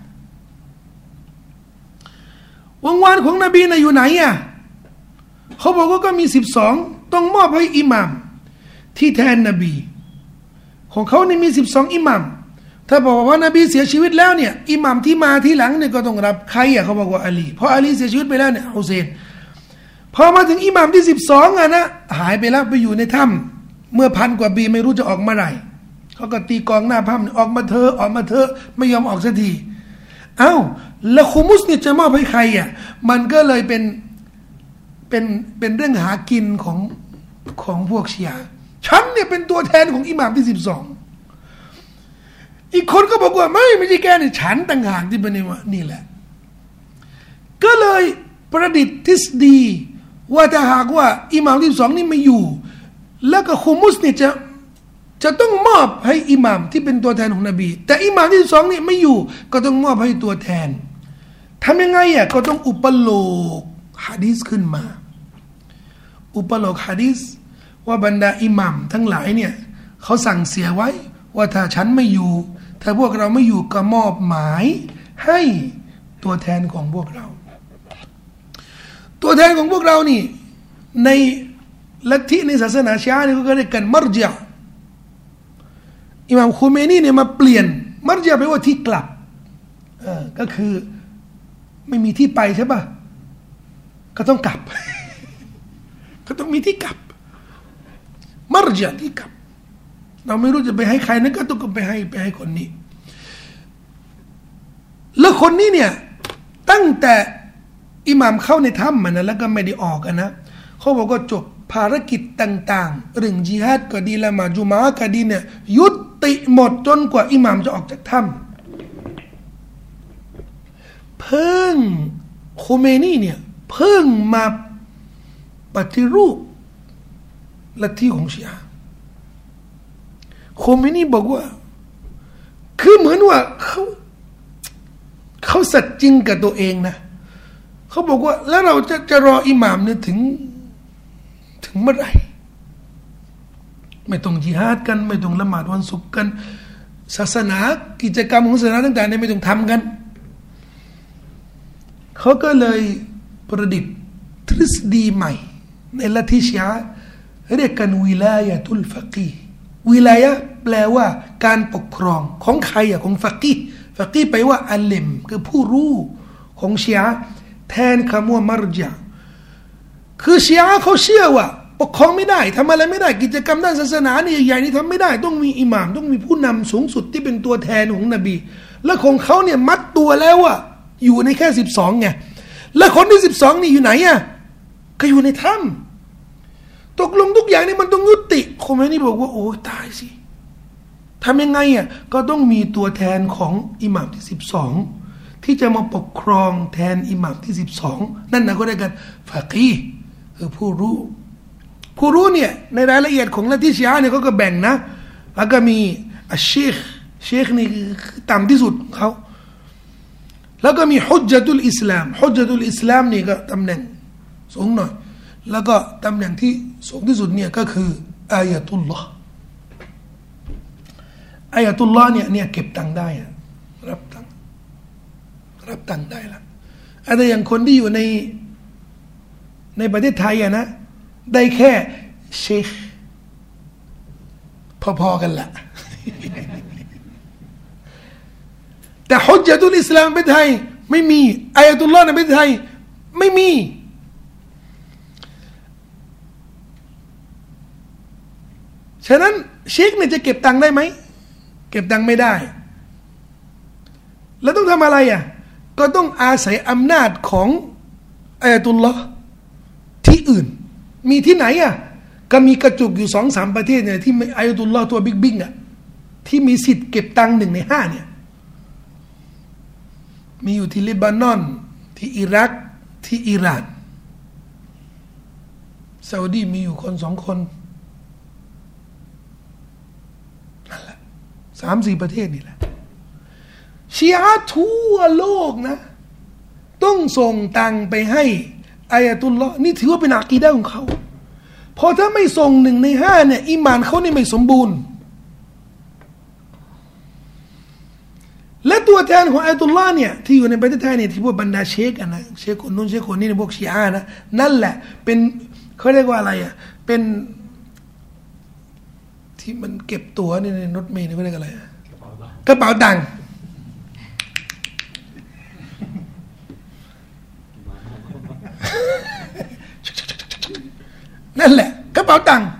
วงวานของนบีน่ะอยู่ไหนอ่ะเขาบอกว่าก็มีสิบสองต้องมอบให้อิหม่ามที่แทนนบีของเขานี่มีสิบสองอิหม่ามถ้าบอกว่านบีเสียชีวิตแล้วเนี่ยอิหม่ามที่มาที่หลังเนี่ยก็ต้องรับใครอ่ะเขาบอกว่าอาลีเพราะอาลีเสียชีวิตไปแล้วเนี่ยฮุเซนพอมาถึงอิหม่ามที่สิบสองอ่ะนะหายไปแล้วไปอยู่ในถ้ำเมื่อพันกว่าปีไม่รู้จะออกเมื่อไหร่เขาก็ตีกองหน้าถ้ำออกมาเถอะออกมาเถอะไม่ยอมออกสักทีเอ้าแล้วคุมุสเนี่ยจะมอบให้ใครอ่ะมันก็เลยเป็นเป็นเป็นเรื่องหากินของของพวกชีอะห์ฉันเนี่ยเป็นตัวแทนของอิหม่ามที่สิบสองอีกคนก็บอกว่าไม่ไม่ใช่แกเนี่ยฉันต่างหากที่เป็นนี่ว่านี่แหละก็เลยประดิษฐ์ทฤษฎีว่าถ้าหากว่าอิหม่ามที่สิบสองนี่ไม่อยู่แล้วก็คุมุสเนี่ยจะจะต้องมอบให้อิหม่ามที่เป็นตัวแทนของนบีแต่อิหม่ามที่สิบสองนี่ไม่อยู่ก็ต้องมอบให้ตัวแทนทำยังไงอ่ะก็ต้องอุปโลกหะดีษขึ้นมาอุปโลกหะดีษว่าบรรดาอิหม่ามทั้งหลายเนี่ยเขาสั่งเสียไว้ว่าถ้าฉันไม่อยู่ถ้าพวกเราไม่อยู่ก็มอบหมายให้ตัวแทนของพวกเราตัวแทนของพวกเรานี่ในลัทธิในศาสนาชีอะห์นี่ก็เรียกกันมัรญะอิหม่ามคุเมนีเนี่ยมาเปลี่ยนมัรญะแปลว่าที่กลับเออก็คือไม่มีที่ไปใช่ป่ะก็ต้องกลับก็ต้องมีที่กลับมัรญะที่กลับเราไม่รู้จะไปให้ใครนั้นก็ต้องไปให้ไปให้คนนี้แล้วคนนี้เนี่ยตั้งแต่อิหม่ามเข้าในถ้ำมันนะแล้วก็ไม่ได้ออกกันนะเขาบอกว่าจบภารกิจต่างๆเรื่องญิฮาดก็ดีละหมาดจุมอะห์ก็ดีเนี่ยยุติหมดจนกว่าอิหม่ามจะออกจากถ้ำเพิ่งโคเมนีเนี่ยเพิ่งมาปฏิรูปลัทธิของชีอะห์โคเมนีบอกว่าคือเหมือนว่าเขาเขาสัตย์จริงกับตัวเองนะเขาบอกว่าแล้วเราจะจะรออิหม่ามเนี่ยถึงถึงเมื่อไหร่ไม่ต้องญิฮาดกันไม่ต้องละหมาดวันศุกร์กันศาสนากิจกรรมของศาสนาต่างๆเนี่ยไม่ต้องทำกันเขาก็เลยประดิษฐ์ทฤษฎีใหม่ในลัทธิชีอะห์เรียกกันวิลายะตุลฟะกีฮ์วิลายะห์แปลว่าการปกครองของใครอะของฟะกีฮ์ฟะกีฮ์แปลว่าอัลลิมคือผู้รู้ของชีอะห์แทนคำว่ามัรญะคือชีอะห์เขาเชื่อว่าปกครองไม่ได้ทำอะไรไม่ได้กิจกรรมด้านศาสนานี่ใหญ่ๆนี่ทำไม่ได้ต้องมีอิหม่ามต้องมีผู้นำสูงสุดที่เป็นตัวแทนของนบีและของเขาเนี่ยมัดตัวแล้วอะอยู่ในแค่สิบสองไงและคนที่สิบสองนี่อยู่ไหนอะก็อยู่ในถ้ำตกลงทุกอย่างนี่มันต้องยุติโคเมนีบอกว่าโอ้ตายสิทำยังไงอะก็ต้องมีตัวแทนของอิหม่ามที่สิบสองที่จะมาปกครองแทนอิหม่ามที่สิบสองนั่นนะก็ได้กันฟะกีฮ์คือผู้รู้ผู้รู้เนี่ยในรายละเอียดของลัทธิชีอะห์เนี่ยเขาก็แบ่งนะแล้วก็มีอัชชีคเชคนี่ต่ำที่สุดของเขาแล้วก็มีฮุจญะตุลอิสลามฮุจญะตุลอิสลามนี่ก็ตำแหน่งสูงหน่อยแล้วก็ตำแหน่งที่สูงที่สุดเนี่ยก็คืออายะตุลลอฮ์อายะตุลลอฮ์เนี่ยเนี่ยเก็บตังค์ได้รับตังค์รับตังค์ได้ละแต่อย่างคนที่อยู่ในในประเทศไทยอะนะได้แค่เชคพอๆกันละแต่ฮุจญะตุลอิสลามในประเทศไทยไม่มีอายะตุลลอฮ์ในประเทศไทยไม่มีฉะนั้นเชคเนี่ยจะเก็บตังค์ได้ไหมเก็บตังค์ไม่ได้แล้วต้องทำอะไรอ่ะก็ต้องอาศัยอำนาจของอายะตุลลอฮ์ที่อื่นมีที่ไหนอ่ะก็มีกระจุกอยู่สองสามประเทศเนี่ยที่อายะตุลลอฮ์ตัวบิ๊กบิ๊กอ่ะที่มีสิทธิ์เก็บตังค์หนึ่งในห้าเนี่ยมีอยู่ที่เลบานอนที่อิรักที่อิหร่านซาอุดีมีอยู่คนสองคนนั่นแหละสามสี่ประเทศนี่แหละชีอะห์ทั่วโลกนะต้องส่งตังไปให้อายะตุลลอฮ์นี่ถือว่าเป็นอากีดะห์ของเขาพอถ้าไม่ส่งหนึ่งในห้าเนี่ยอีหม่านเขานี่ไม่สมบูรณ์และตัวแทนของอัยตุลลอฮ์เนี่ยที่อยู่ในประเทศไทยเนี่ยที่พวกบรรดาเชคกันนะเชคคนนู้นเชคคนนี้ในพวกชีอะห์นะนั่นแหละเป็นเขาเรียกว่าอะไรอ่ะเป็นที่มันเก็บตั๋วในรถเมล์นี่เขาเรียกอะไรกระเป๋าตังค์นั่นแหละกระเป๋าตังค์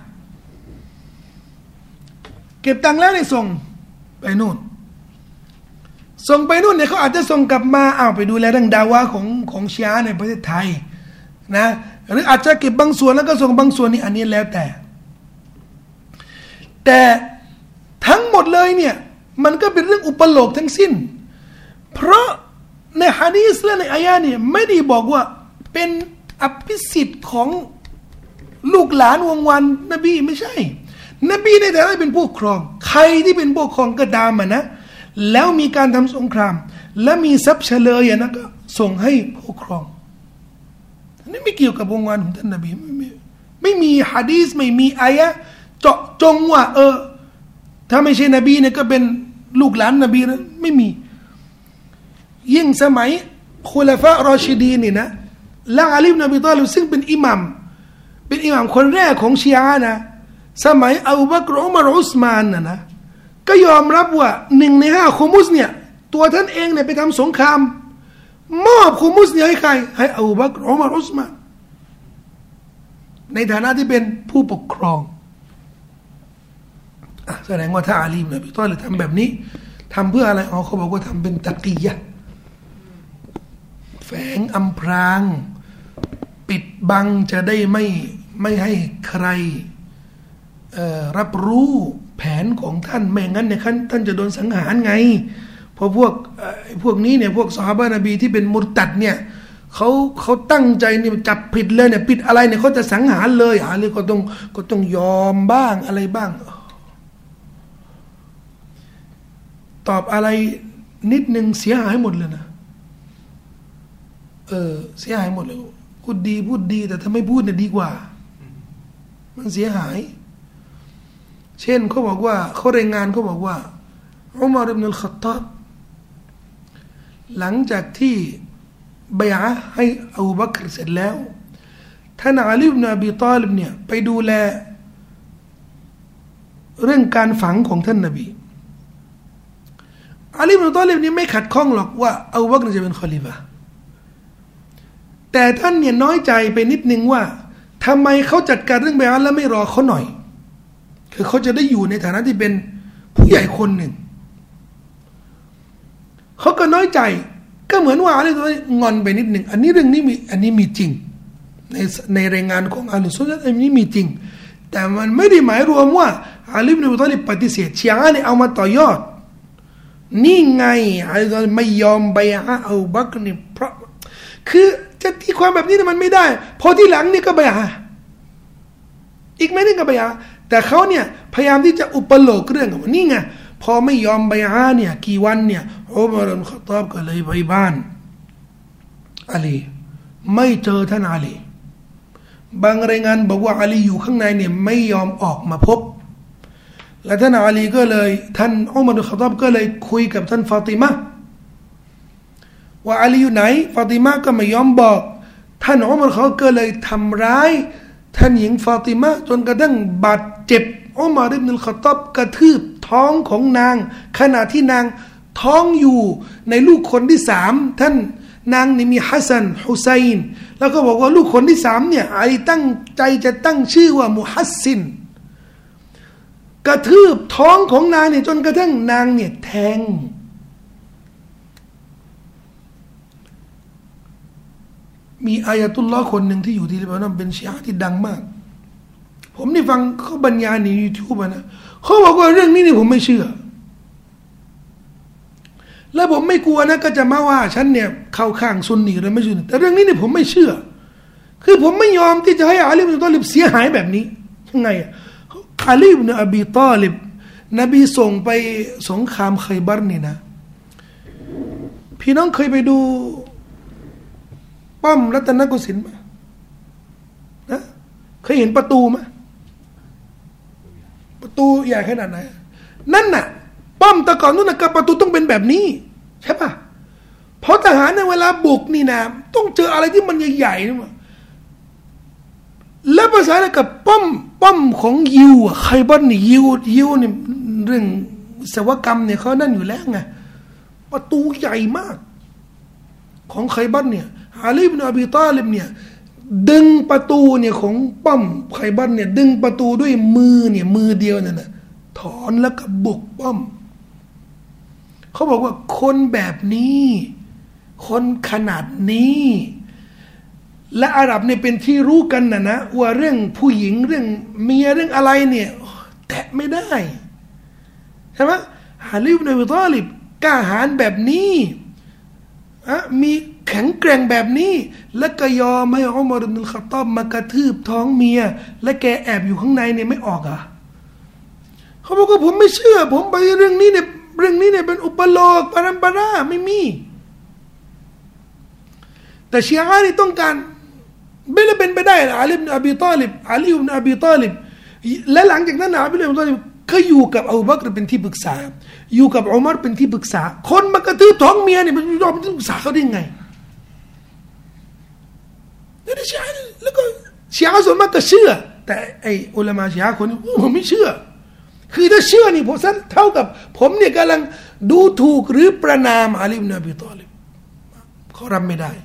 เก็บตังค์แล้วเนี่ยส่งไปนู่นส่งไปนู่นเนี่ยเขาอาจจะส่งกลับมาอ้าวไปดูแลเรื่องดาวะของของชีอะห์ในประเทศไทยนะหรืออาจจะเก็บบางส่วนแล้วก็ส่งบางส่วนนี่อันนี้แล้วแต่แต่ทั้งหมดเลยเนี่ยมันก็เป็นเรื่องอุปโลกทั้งสิ้นเพราะในหะดีษและในอายะห์เนี่ยไม่ได้บอกว่าเป็นอภิสิทธิ์ของลูกหลานวงวานนบีไม่ใช่นบีในแต่ละเป็นผู้ครองใครที่เป็นผู้ครองก็ตามอ่ะนะแล้วมีการทำสงครามและมีทรัพย์เฉลยนะก็ส่งให้ผู้ครองนี่ไม่เกี่ยวกับวงวานของท่านนบีไม่ไม่ไม่มีหะดีษไม่มีอายะห์เจาะจงว่าเออถ้าไม่ใช่นบีเนี่ยก็เป็นลูกหลานนบีนะไม่มียิ่งสมัยคุลาฟะรอชิดีนนี่นะและอาลีบินอบีฏอลิบซึ่งเป็นอิหมัมเป็นอิหมัมคนแรกของชีอะห์นะสมัยอบูบักรอุมัรอุสมานนะนะก็ยอมรับว่าหนึ่งในห้าคุมุสเนี่ยตัวท่านเองเนี่ยไปทำสงครามมอบคุมุสเนี่ยให้ใครให้อบูบักรอุมัรอุสมานในฐานะที่เป็นผู้ปกครองแสดงว่าถ้าอาลีบินอบีฏอลิบทำแบบนี้ทำเพื่ออะไรอ๋อเขาบอกว่าทำเป็นตักียะห์แฝงอำพรางปิดบังจะได้ไม่ไม่ให้ใครรับรู้แผนของท่านไม่งั้นเนี่ยท่านจะโดนสังหารไงเพราะพวกพวกนี้เนี่ยพวกซอฮาบะห์นบีที่เป็นมุรตัดเนี่ยเขาเขาตั้งใจเนี่ยจับผิดเลยเนี่ยผิดอะไรเนี่ยเขาจะสังหารเลยอาลีก็ต้องก็ต้องยอมบ้างอะไรบ้างตอบอะไรนิดนึงเสียหายหมดเลยนะเออเสียหายหมดเลยพูดดีพูดดีแต่ถ้าไม่พูดเนี่ยดีกว่ามันเสียหายเช่นเขาบอกว่าเขารายงานเขาบอกว่าอุมัรอิบนุลค็อฏฏอบหลังจากที่บัยอะห์ให้อบูบักรเสร็จแล้วท่านอาลีบินอบีฏอลิบเนี่ยไปดูแลเรื่องการฝังของท่านนบีอาลีบินอบีฏอลิบนี่ไม่ขัดข้องหรอกว่าอบูบักรจะเป็นคอลิฟะห์แต่ท่านเนี่ยน้อยใจไปนิดนึงว่าทำไมเขาจัดการเรื่องบัยอะห์แล้วไม่รอเขาหน่อยคือเขาจะได้อยู่ในฐานะที่เป็นผู้ใหญ่คนหนึ่งเขาก็น้อยใจก็เหมือนว่าอะไรตัวงอนไปนิดหนึ่งอันนี้เรื่องนี้มีอันนี้มีจริงในในรายงานของอาลุซุนนะห์อันนี้มีจริงแต่มันไม่ได้หมายรวมว่าอาลีบินอบีฏอลิบปฏิเสธชีอะห์เนี่ยเอามาต่อยอดนี่ไงอาลีไม่ยอมบัยอะห์อบูบักรนี่เพราะคือจะตีความแบบนี้มันไม่ได้พอที่หลังนี่ก็บัยอะห์อีกไม่นึงก็บัยอะห์แต่เขาเนี่ยพยายามที่จะอุปโลกเรื่องว่านี่ไงพอไม่ยอมบัยอะห์เนี่ยกี่วันเนี่ยอุมัรอิบนุลค็อฏฏอบก็เลยไปบ้านอาลีไม่เจอท่านอาลีบางรายงานบอกว่าอาลีอยู่ข้างในเนี่ยไม่ยอมออกมาพบและท่านอาลีก็เลยท่านอุมัรอิบนุลค็อฏฏอบก็เลยคุยกับท่านฟาติมะห์ว่าอาลีอยู่ไหนฟาติมะห์ก็ไม่ยอมบอกท่านอุมัรเขาก็เลยทำร้ายท่านหญิงฟาติมะห์จนกระทั่งบาดเจ็บอุมัรอิบนุลค็อฏฏอบกระทืบท้องของนางขณะที่นางท้องอยู่ในลูกคนที่สามท่านนางนี่มีฮัสซันฮุไซน์แล้วก็บอกว่าลูกคนที่สามเนี่ยอาลีตั้งใจจะตั้งชื่อว่ามุฮัสซินกระทืบท้องของนางเนี่ยจนกระทั่งนางเนี่ยแทงมีอายะตุลลอฮ์คนหนึ่งที่อยู่ที่เลบานอนเป็นชีอะห์ที่ดังมากผมนี่ฟังเขาบรรยายใน YouTube นะเขาบอกว่าเรื่องนี้นี่ผมไม่เชื่อแล้วผมไม่กลัวนะก็จะมาว่าฉันเนี่ยเข้าข้างซุนนีหรือไม่ซุนนีแต่เรื่องนี้นี่ผมไม่เชื่อคือผมไม่ยอมที่จะให้อาลีบินอบีฏอลิบเสียหายแบบนี้ยังไงอ่ะอาลีบินอบีฏอลิบนบีส่งไปสงครามไคบัรนี่นะพี่น้องเคยไปดูป้อมรัตนโกสินทร์ไหมนะเคยเห็นประตูไหมประตูใหญ่ขนาดไหนนั่นน่ะป้อมตะก่อนนู่นน่ะกับประตูต้องเป็นแบบนี้ใช่ปะเพราะทหารในเวลาบุกนี่นะต้องเจออะไรที่มันใหญ่ๆนะแล้วภาษาอะไรกับป้อมป้อมของยิวไคบอรนี่ยิวยิวเนี่ยเรื่องศิลปกรรมเนี่ยเขานั่นอยู่แล้วไงประตูใหญ่มากของไคบอรเนี่ยอาลีบินอบีตอลิบเนี่ยดึงประตูเนี่ยของป้อมไคบอรเนี่ยดึงประตูด้วยมือเนี่ยมือเดียวนั่นนะถอนแล้วก็บุกป้อมเขาบอกว่าคนแบบนี้คนขนาดนี้และอาหรับเนี่ยเป็นที่รู้กันนะนะว่าเรื่องผู้หญิงเรื่องเมียเรื่องอะไรเนี่ยแตะไม่ได้ใช่ไหมอาลีบินอบีตอลิบกล้าหาญแบบนี้อะมีแข็งแกร่งแบบนี้และก็ยอมให้อุมัร อิบนุล ค็อฏฏอบมากระทืบท้องเมียและแกแอบอยู่ข้างในเนี่ยไม่ออกอ่ะเขาบอกว่าผมไม่เชื่อผมไปเรื่องนี้เนี่ยเรื่องนี้เนี่ยเป็นอุปโลกปรัมปราไม่มีแต่ชีอะห์นี่ต้องการไม่ได้เป็นไปได้อาลีอิบนุอบีฏอลิบอาลีอิบนุอบีฏอลิบและหลังจากนั้นอาลีอิบนุอบีฏอลิบก็อยู่กับอบูบักรเป็นที่ปรึกษาอยู่กับอุมัรเป็นที่ปรึกษาคนมากระทืบท้องเมียเนี่ยมันยอมเป็นที่ปรึกษาเขาได้ไงนี่ชีอะห์แล้วก็ชีอะห์ส่วนมากก็เชื่อแต่ไอ้อุลามะชีอะห์คนนี้ผมไม่เชื่อคือถ้าเชื่อนี่ผมเท่ากับผมเนี่ยกำลังดูถูกหรือประนามอาลีอิบนุอบีฏอลิบเขารับไม่ได้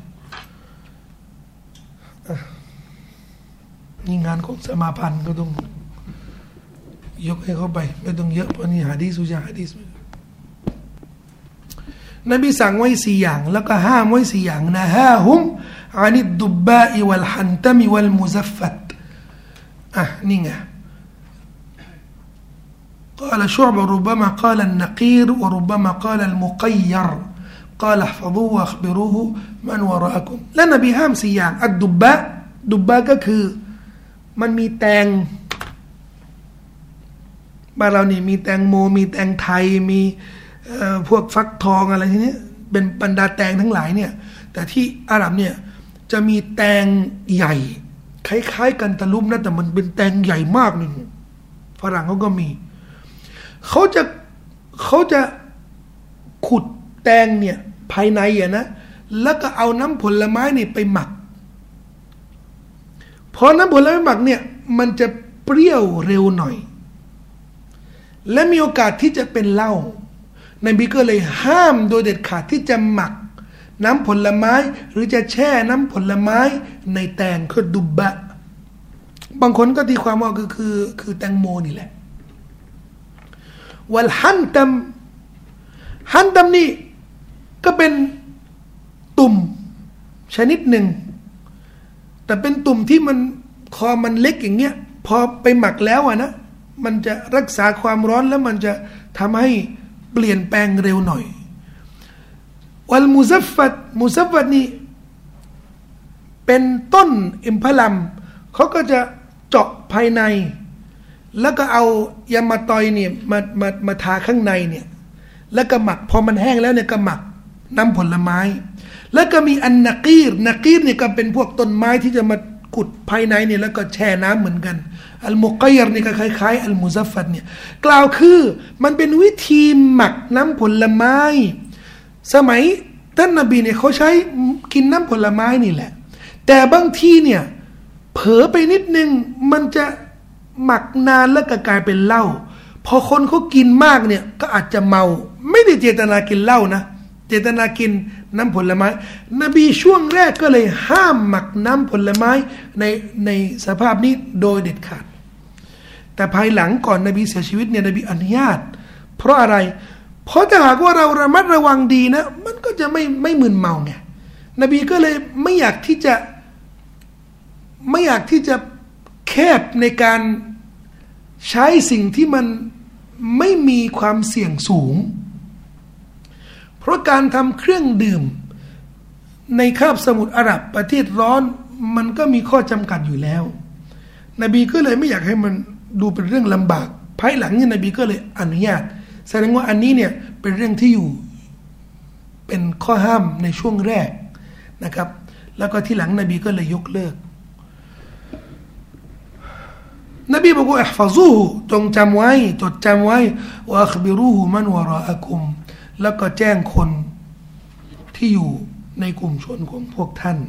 นี่งานของสมาพันธ์ก็ต้องยกให้เขาไปไม่ต้องเยอะเพราะนี่หะดีษอุจาหะดีษนบีสั่งไว้สี่อย่างแล้วก็ห้ามไว้สี่อย่างนะฮะฮุมอานิดดุบบาอิวัลฮันตมิวัลมุซัฟฟัตอ่ะนี่ไงقال شعبة ربما قال النقير وربما قال المقير قال احفظوه واخبروه من وراءكم และนบีห้ามสี่อย่างอัดดุบบะดุบบะก็คือมันมีแตงบ้านเรานี่มีแตงโมมีแตงไทยมีพวกฟักทองอะไรทีนี้เป็นบรรดาแตงทั้งหลายเนี่ยแต่ที่อาหรับเนี่ยจะมีแตงใหญ่คล้ายๆกันตะลุมนะแต่มันเป็นแตงใหญ่มากนี่ฝรั่งเขาก็มีเขาจะเขาจะขุดแตงเนี่ยภายในอ่ะนะแล้วก็เอาน้ำผลไม้นี่ไปหมักพอน้ำผลไม้หมักเนี่ยมันจะเปรี้ยวเร็วหน่อยและมีโอกาสที่จะเป็นเหล้านบีก็เลยห้ามโดยเด็ดขาดที่จะหมักน้ำผลไม้หรือจะแช่น้ำผลไม้ในแตงคือดุบบะบางคนก็ตีความว่าคือคือคือแตงโมนี่แหละวัลฮันตัมฮันตัมนี่ก็เป็นตุ่มชนิดหนึ่งแต่เป็นตุ่มที่มันคอมันเล็กอย่างเงี้ยพอไปหมักแล้วอะนะมันจะรักษาความร้อนแล้วมันจะทำให้เปลี่ยนแปลงเร็วหน่อยวัลมุซัฟฟัตมุซัฟฟัตนี่เป็นต้นอิมพลัมเขาก็จะเจาะภายในแล้วก็เอายามาตอยเนี่ยมามามาทาข้างในเนี่ยแล้วก็หมักพอมันแห้งแล้วเนี่ยก็หมักน้ำผลไม้แล้วก็มีอันนักีรนักีรเนี่ยก็เป็นพวกต้นไม้ที่จะมาขุดภายในเนี่ยแล้วก็แช่น้ำเหมือนกันอัลมุกัยรนี่ก็คล้ายๆอัลมุซัฟฟัตเนี่ยกล่าวคือมันเป็นวิธีหมักน้ำผลไม้สมัยท่านนบีเนี่ยเขาใช้กินน้ำผลไม้นี่แหละแต่บางทีเนี่ยเผลอไปนิดนึงมันจะหมักนานแล้วก็กลายเป็นเหล้าพอคนเขากินมากเนี่ยก็อาจจะเมาไม่ได้เจตนากินเหล้านะเจตนากินน้ำผลไม้นบีช่วงแรกก็เลยห้ามหมักน้ำผลไม้ในในสภาพนี้โดยเด็ดขาดแต่ภายหลังก่อนนบีเสียชีวิตเนี่ยนบีอนุญาตเพราะอะไรเพราะถ้าหากว่าเราระมัดระวังดีนะมันก็จะไม่ไม่มึนเมาไงนบีก็เลยไม่อยากที่จะไม่อยากที่จะแคบในการใช้สิ่งที่มันไม่มีความเสี่ยงสูงเพราะการทำเครื่องดื่มในคาบสมุทรอาหรับประเทศร้อนมันก็มีข้อจำกัดอยู่แล้วนบีก็เลยไม่อยากให้มันดูเป็นเรื่องลำบากภายหลังเนี่ยนบีก็เลยอนุญาตแสดงว่าอันนี้เนี่ยเป็นเรื่องที่อยู่เป็นข้อห้ามในช่วงแรกนะครับแล้วก็ที่หลังนบีก็เลยยกเลิกนบีบอกว่าอิฮฟะซูฮุจงจำไว้จดจำไว้วะอัคบิรูฮุมันวะรออะกุมแล้วก็แจ้งคนที่อยู่ในกลุ่มชนของพวกท่าน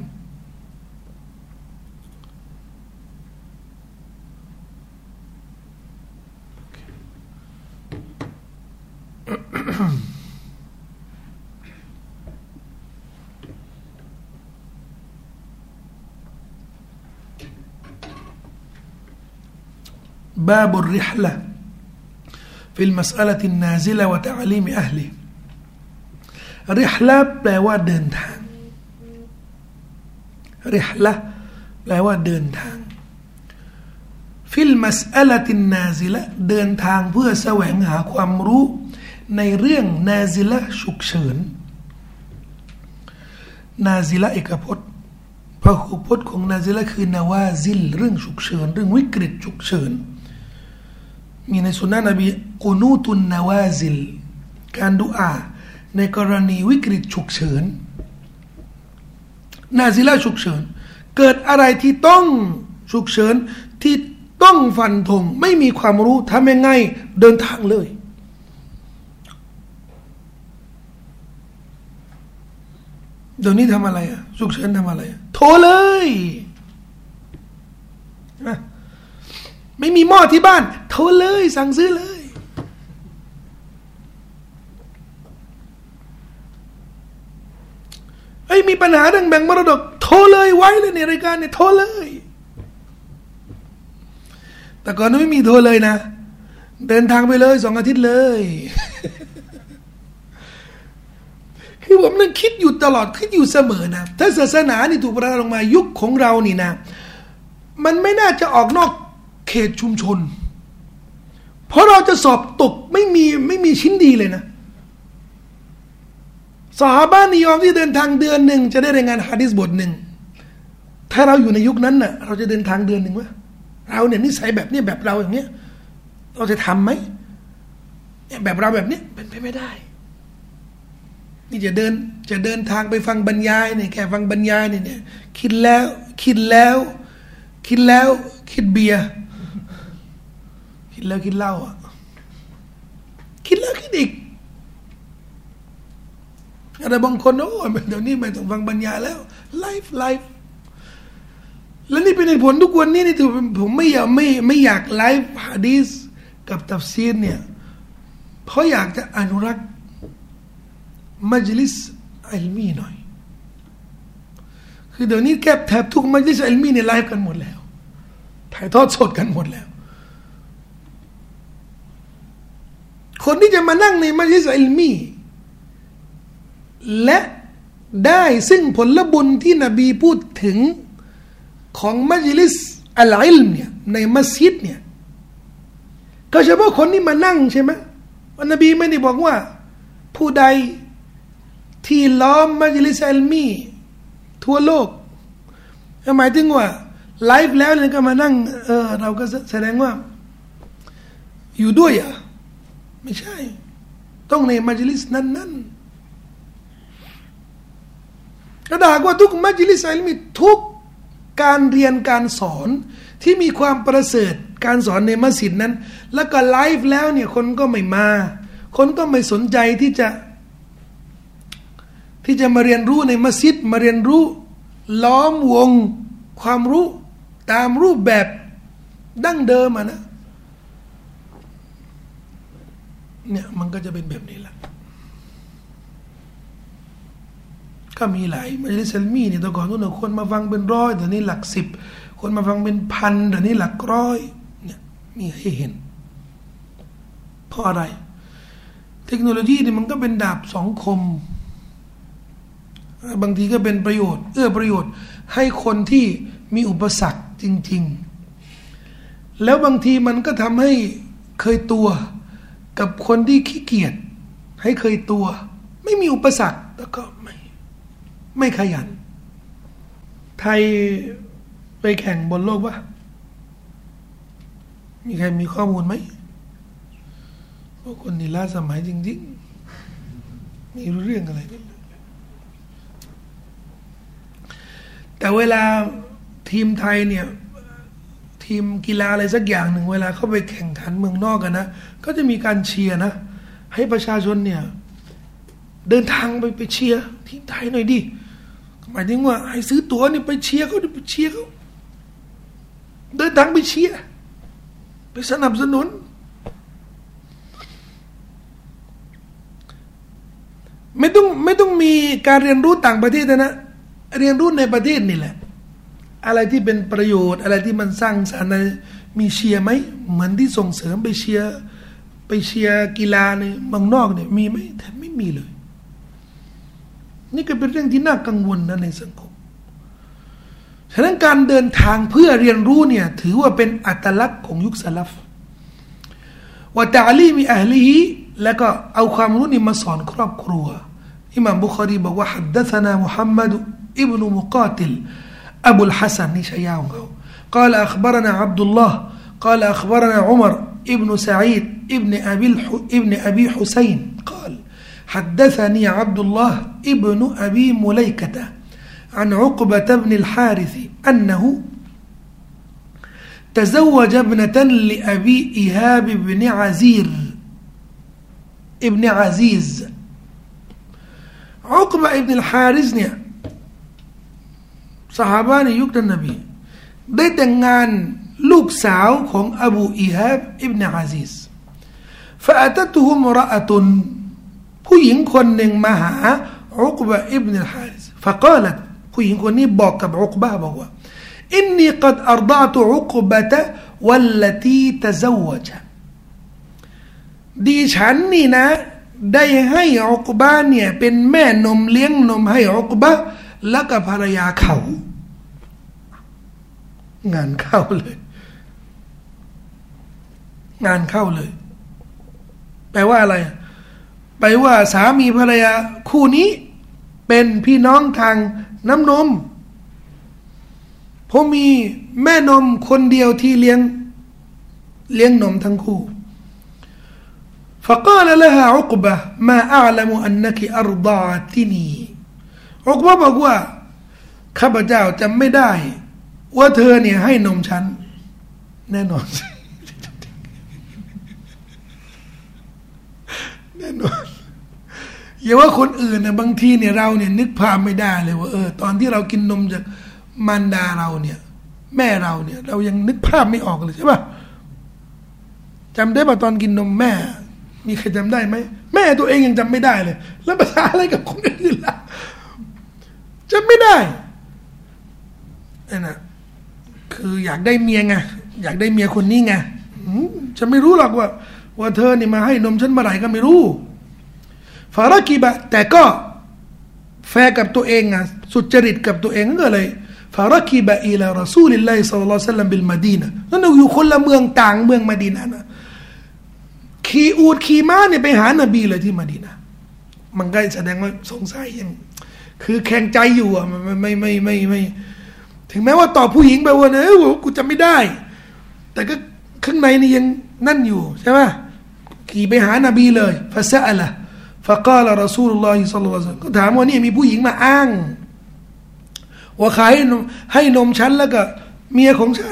باب الرحلة في المسألة النازلة وتعليم أهله رحلة แปลว่าเดินทาง رحلة แปลว่าเดินทาง في المسألة النازلة เดินทางเพื่อแสวงหาความรู้ในเรื่องนาซิละฉุกเฉินนาซิละเอกพจน์พหูพจน์ของนาซิละคือนาวาซิลเรื่องฉุกเฉินเรื่องวิกฤตฉุกเฉินมีในสุนนะนบีกุนูตุนนาวาซิลการดุอาในกรณีวิกฤตฉุกเฉินนาซิละฉุกเฉินเกิดอะไรที่ต้องฉุกเฉินที่ต้องฟันธงไม่มีความรู้ทำยังไงเดินทางเลยเดี๋ยวนี้ทำอะไรอ่ะฉุกเฉินทำอะไรโทรเลยไม่มีหม้อที่บ้านโทรเลยสั่งซื้อเลยไอ้มีปัญหาเรื่องแบ่งมรดกโทรเลยไว้เลยในรายการเนี่ยโทรเลยแต่ก่อนไม่มีโทรเลยนะเดินทางไปเลยสองอาทิตย์เลยคือผมนั่งคิดอยู่ตลอดคิดอยู่เสมอนะถ้าศาสนานี่ถูกประทานลงมายุคของเรานี่นะมันไม่น่าจะออกนอกเขตชุมชนเพราะเราจะสอบตกไม่มีไม่มีชิ้นดีเลยนะซอฮาบะห์นิยมที่เดินทางเดือนหนึ่งจะได้รายงานหะดีษบทหนึ่งถ้าเราอยู่ในยุคนั้นน่ะเราจะเดินทางเดือนหนึ่งวะเราเนี่ยนิสัยแบบนี้แบบเราอย่างเนี้ยเราจะทำไหมแบบเราแบบนี้เป็นไปไม่ได้นี่จะเดินจะเดินทางไปฟังบรรยายเนี่ยแค่ฟังบรรยายเนี่ยเนี่ยคิดแล้วคิดแล้วคิดแล้วคิดเบียร์คิดแล้วคิดเหล้าอ่ะคิดแล้วคิดอีกอะไรบางคนโอ้เดี๋ยวนี้ไม่ต้องฟังบรรยายแล้วไลฟ์ไลฟ์แล้วนี่เป็นเหตุผลทุกวันนี้นี่ถือผมไม่อยากไม่ไม่อยากไลฟ์หะดีษกับตัฟซีรเนี่ยเพราะอยากจะอนุรักษ์มัจลิสอิลมีหน่อยคือเดี๋ยวนี้แทบแทบทุกมัจลิสอิลมีเนี่ยไลฟ์กันหมดแล้วถ่ายทอดสดกันหมดแล้วคนที่จะมานั่งในมัจลิสอิลมีและได้ซึ่งผลบุญที่นบีพูดถึงของมัจลิสอัลอิลมเนี่ยในมัสยิดเนี่ยก็เฉพาะคนที่มานั่งใช่ไหมนบีไม่ได้บอกว่าผู้ใดที่ล้อมมัจลิสอิลมีทั่วโลกหมายถึงว่าไลฟ์แล้วเนี่ยก็มานั่งเออเราก็แสดงว่าอยู่ด้วยอ่ะไม่ใช่ต้องในมัจลิสนั้นๆกระดากว่าทุกมัจลิสอิลมีทุกการเรียนการสอนที่มีความประเสริฐการสอนในมัสยิดนั้นแล้วก็ไลฟ์แล้วเนี่ยคนก็ไม่มาคนก็ไม่สนใจที่จะที่จะมาเรียนรู้ในมัสยิดมาเรียนรู้ล้อมวงความรู้ตามรูปแบบดั้งเดิมอ่ะนะเนี่ยมันก็จะเป็นแบบนี้แหละก็มีหลายมัจลิสอิลมีเนี่ยแต่ก่อนนู้นคนมาฟังเป็นร้อยแต่นี้หลักสิบคนมาฟังเป็นพันแต่นี้หลักร้อยเนี่ยมีให้เห็นเพราะอะไรเทคโนโลยีนี่มันก็เป็นดาบสองคมบางทีก็เป็นประโยชน์เอื้อประโยชน์ให้คนที่มีอุปสรรคจริงๆแล้วบางทีมันก็ทำให้เคยตัวกับคนที่ขี้เกียจให้เคยตัวไม่มีอุปสรรคแล้วก็ไม่ไม่ขยันไทยไปแข่งบนโลกวะมีใครมีข้อมูลไหมพวกคนนี่ล้าสมัยจริงๆไม่รู้เรื่องอะไรกันแต่เวลาทีมไทยเนี่ยททีมกีฬาอะไรสักอย่างหนึ่งเวลาเข้าไปแข่งขันเมืองนอกกันนะก็จะมีการเชียร์นะให้ประชาชนเนี่ยเดินทางไปไปเชียร์ทีมไทยหน่อยดิหมายถึงว่าให้ซื้อตั๋วนี่ไปเชียร์เขาไปเชียร์เขาเดินทางไปเชียร์ไปสนับสนุนไม่ต้องไม่ต้องมีการเรียนรู้ต่างประเทศนะเรียนรู้ในประเทศนี่แหละอะไรที่เป็นประโยชน์อะไรที่มันสร้างสรรค์มีเชียร์ไหมเหมือนที่ส่งเสริมไปเชียร์ไปเชียร์กีฬาในเมืองนอกเนี่ยมีไหมแทบไม่มีเลยนี่ก็เป็นเรื่องที่น่ากังวลนะในสังคมฉะนั้นการเดินทางเพื่อเรียนรู้เนี่ยถือว่าเป็นอัตลักษณ์ของยุคสลัฟว่าตะลีมีอัลลีฮีแล้วก็เอาความรู้นี่มาสอนครอบครัวอิหม่ามบุคอรีบอกว่าฮัดดะษนามุฮัมมัดอิบนุมุกาติลأبو الحسن نشياهم قال أخبرنا عبد الله قال أخبرنا عمر ابن سعيد ابن أبي الح... ابن أبي حسين قال حدثني عبد الله ابن أبي مليكة عن عقبة بن الحارث أنه تزوج ابنة لأبي إيهاب بن عزير ابن عزيز عقبة ابن الحارثเนี่ยซอฮาบะในยุคท่านนบีได้แต่งงานลูกสาวของอบูอีฮาบอิบเนอาซิซฟะอะตัตุฮุมรอะตุนผู้หญิงคนหนึ่งมาหาอุกบะอิบเนฮาริสฟะกาลัตผู้หญิงคนนี้บอกกับอุกบะบอกว่าอินนีกัดอัรฎะตุอุกบะตะวัลลตีตะซาวะจ์ดิฉันนี่นะได้ให้อุกบะเนี่ยเป็นแม่นมเลี้ยงนมให้อุกบะแล้วก็ภรรยาเขางานเข้าเลยงานเข้าเลยแปลว่าอะไรแปลว่าสามีภรรยาคู่นี้เป็นพี่น้องทางน้ำนมเพราะมีแม่นมคนเดียวที่เลี้ยงเลี้ยงนมทั้งคู่ فقال لها عقبة ما أعلم أنك أرضعتنيอุกบะบอกว่าข้าพเจ้าจำไม่ได้ว่าเธอเนี่ยให้นมฉันแน่นอนแน่นอนอย่าว่าคนอื่นนะบางทีเนี่ยเราเนี่ยนึกภาพไม่ได้เลยว่าเออตอนที่เรากินนมจากมารดาเราเนี่ยแม่เราเนี่ยเรายังนึกภาพไม่ออกเลยใช่ป่ะจำได้ป่ะตอนกินนมแม่มีใครจำได้ไหมแม่ตัวเองยังจำไม่ได้เลยแล้วภาษาอะไรกับคนอื่นล่ะจำไม่ได้นั่นนะคืออยากได้เมียไงอยากได้เมียคนนี้ไงฉันไม่รู้หรอกว่าว่าเธอนี่มาให้นมฉันเมื่อไหร่ก็ไม่รู้ฟารักิบะแต่ก็แฟร์กับตัวเองอ่ะสุจริตกับตัวเองก็เลยฟารักิบะอิลารอซูลิลลาฮิศ็อลลัลลอฮุอะลัยฮิวะซัลลัมบิลมะดีนะห์นั่นอยู่คนละเมืองต่างเมืองมะดีนะห์นะขี่อูฐขี่ม้าเนี่ยไปหานบีเลยที่มะดีนะห์มันก็แสดงว่าสงสัยยังคือแข่งใจอยู่อ่ะไม่ไม่ไม่ไม่ไม่ถึงแม้ว่าตอบผู้หญิงไปว่าเออกูจำไม่ได้แต่ก็ข้างในนี่ยังนั่นอยู่ใช่ไหมขี่ไปหานบีเลยฟะซะอะละฟะกาลรอซูลุลลอฮิศ็อลลัลลอฮุอะลัยฮิวะซัลลัมก็ถามว่านี่มีผู้หญิงมาอ้างว่าขายให้นมฉันแล้วก็เมียของฉัน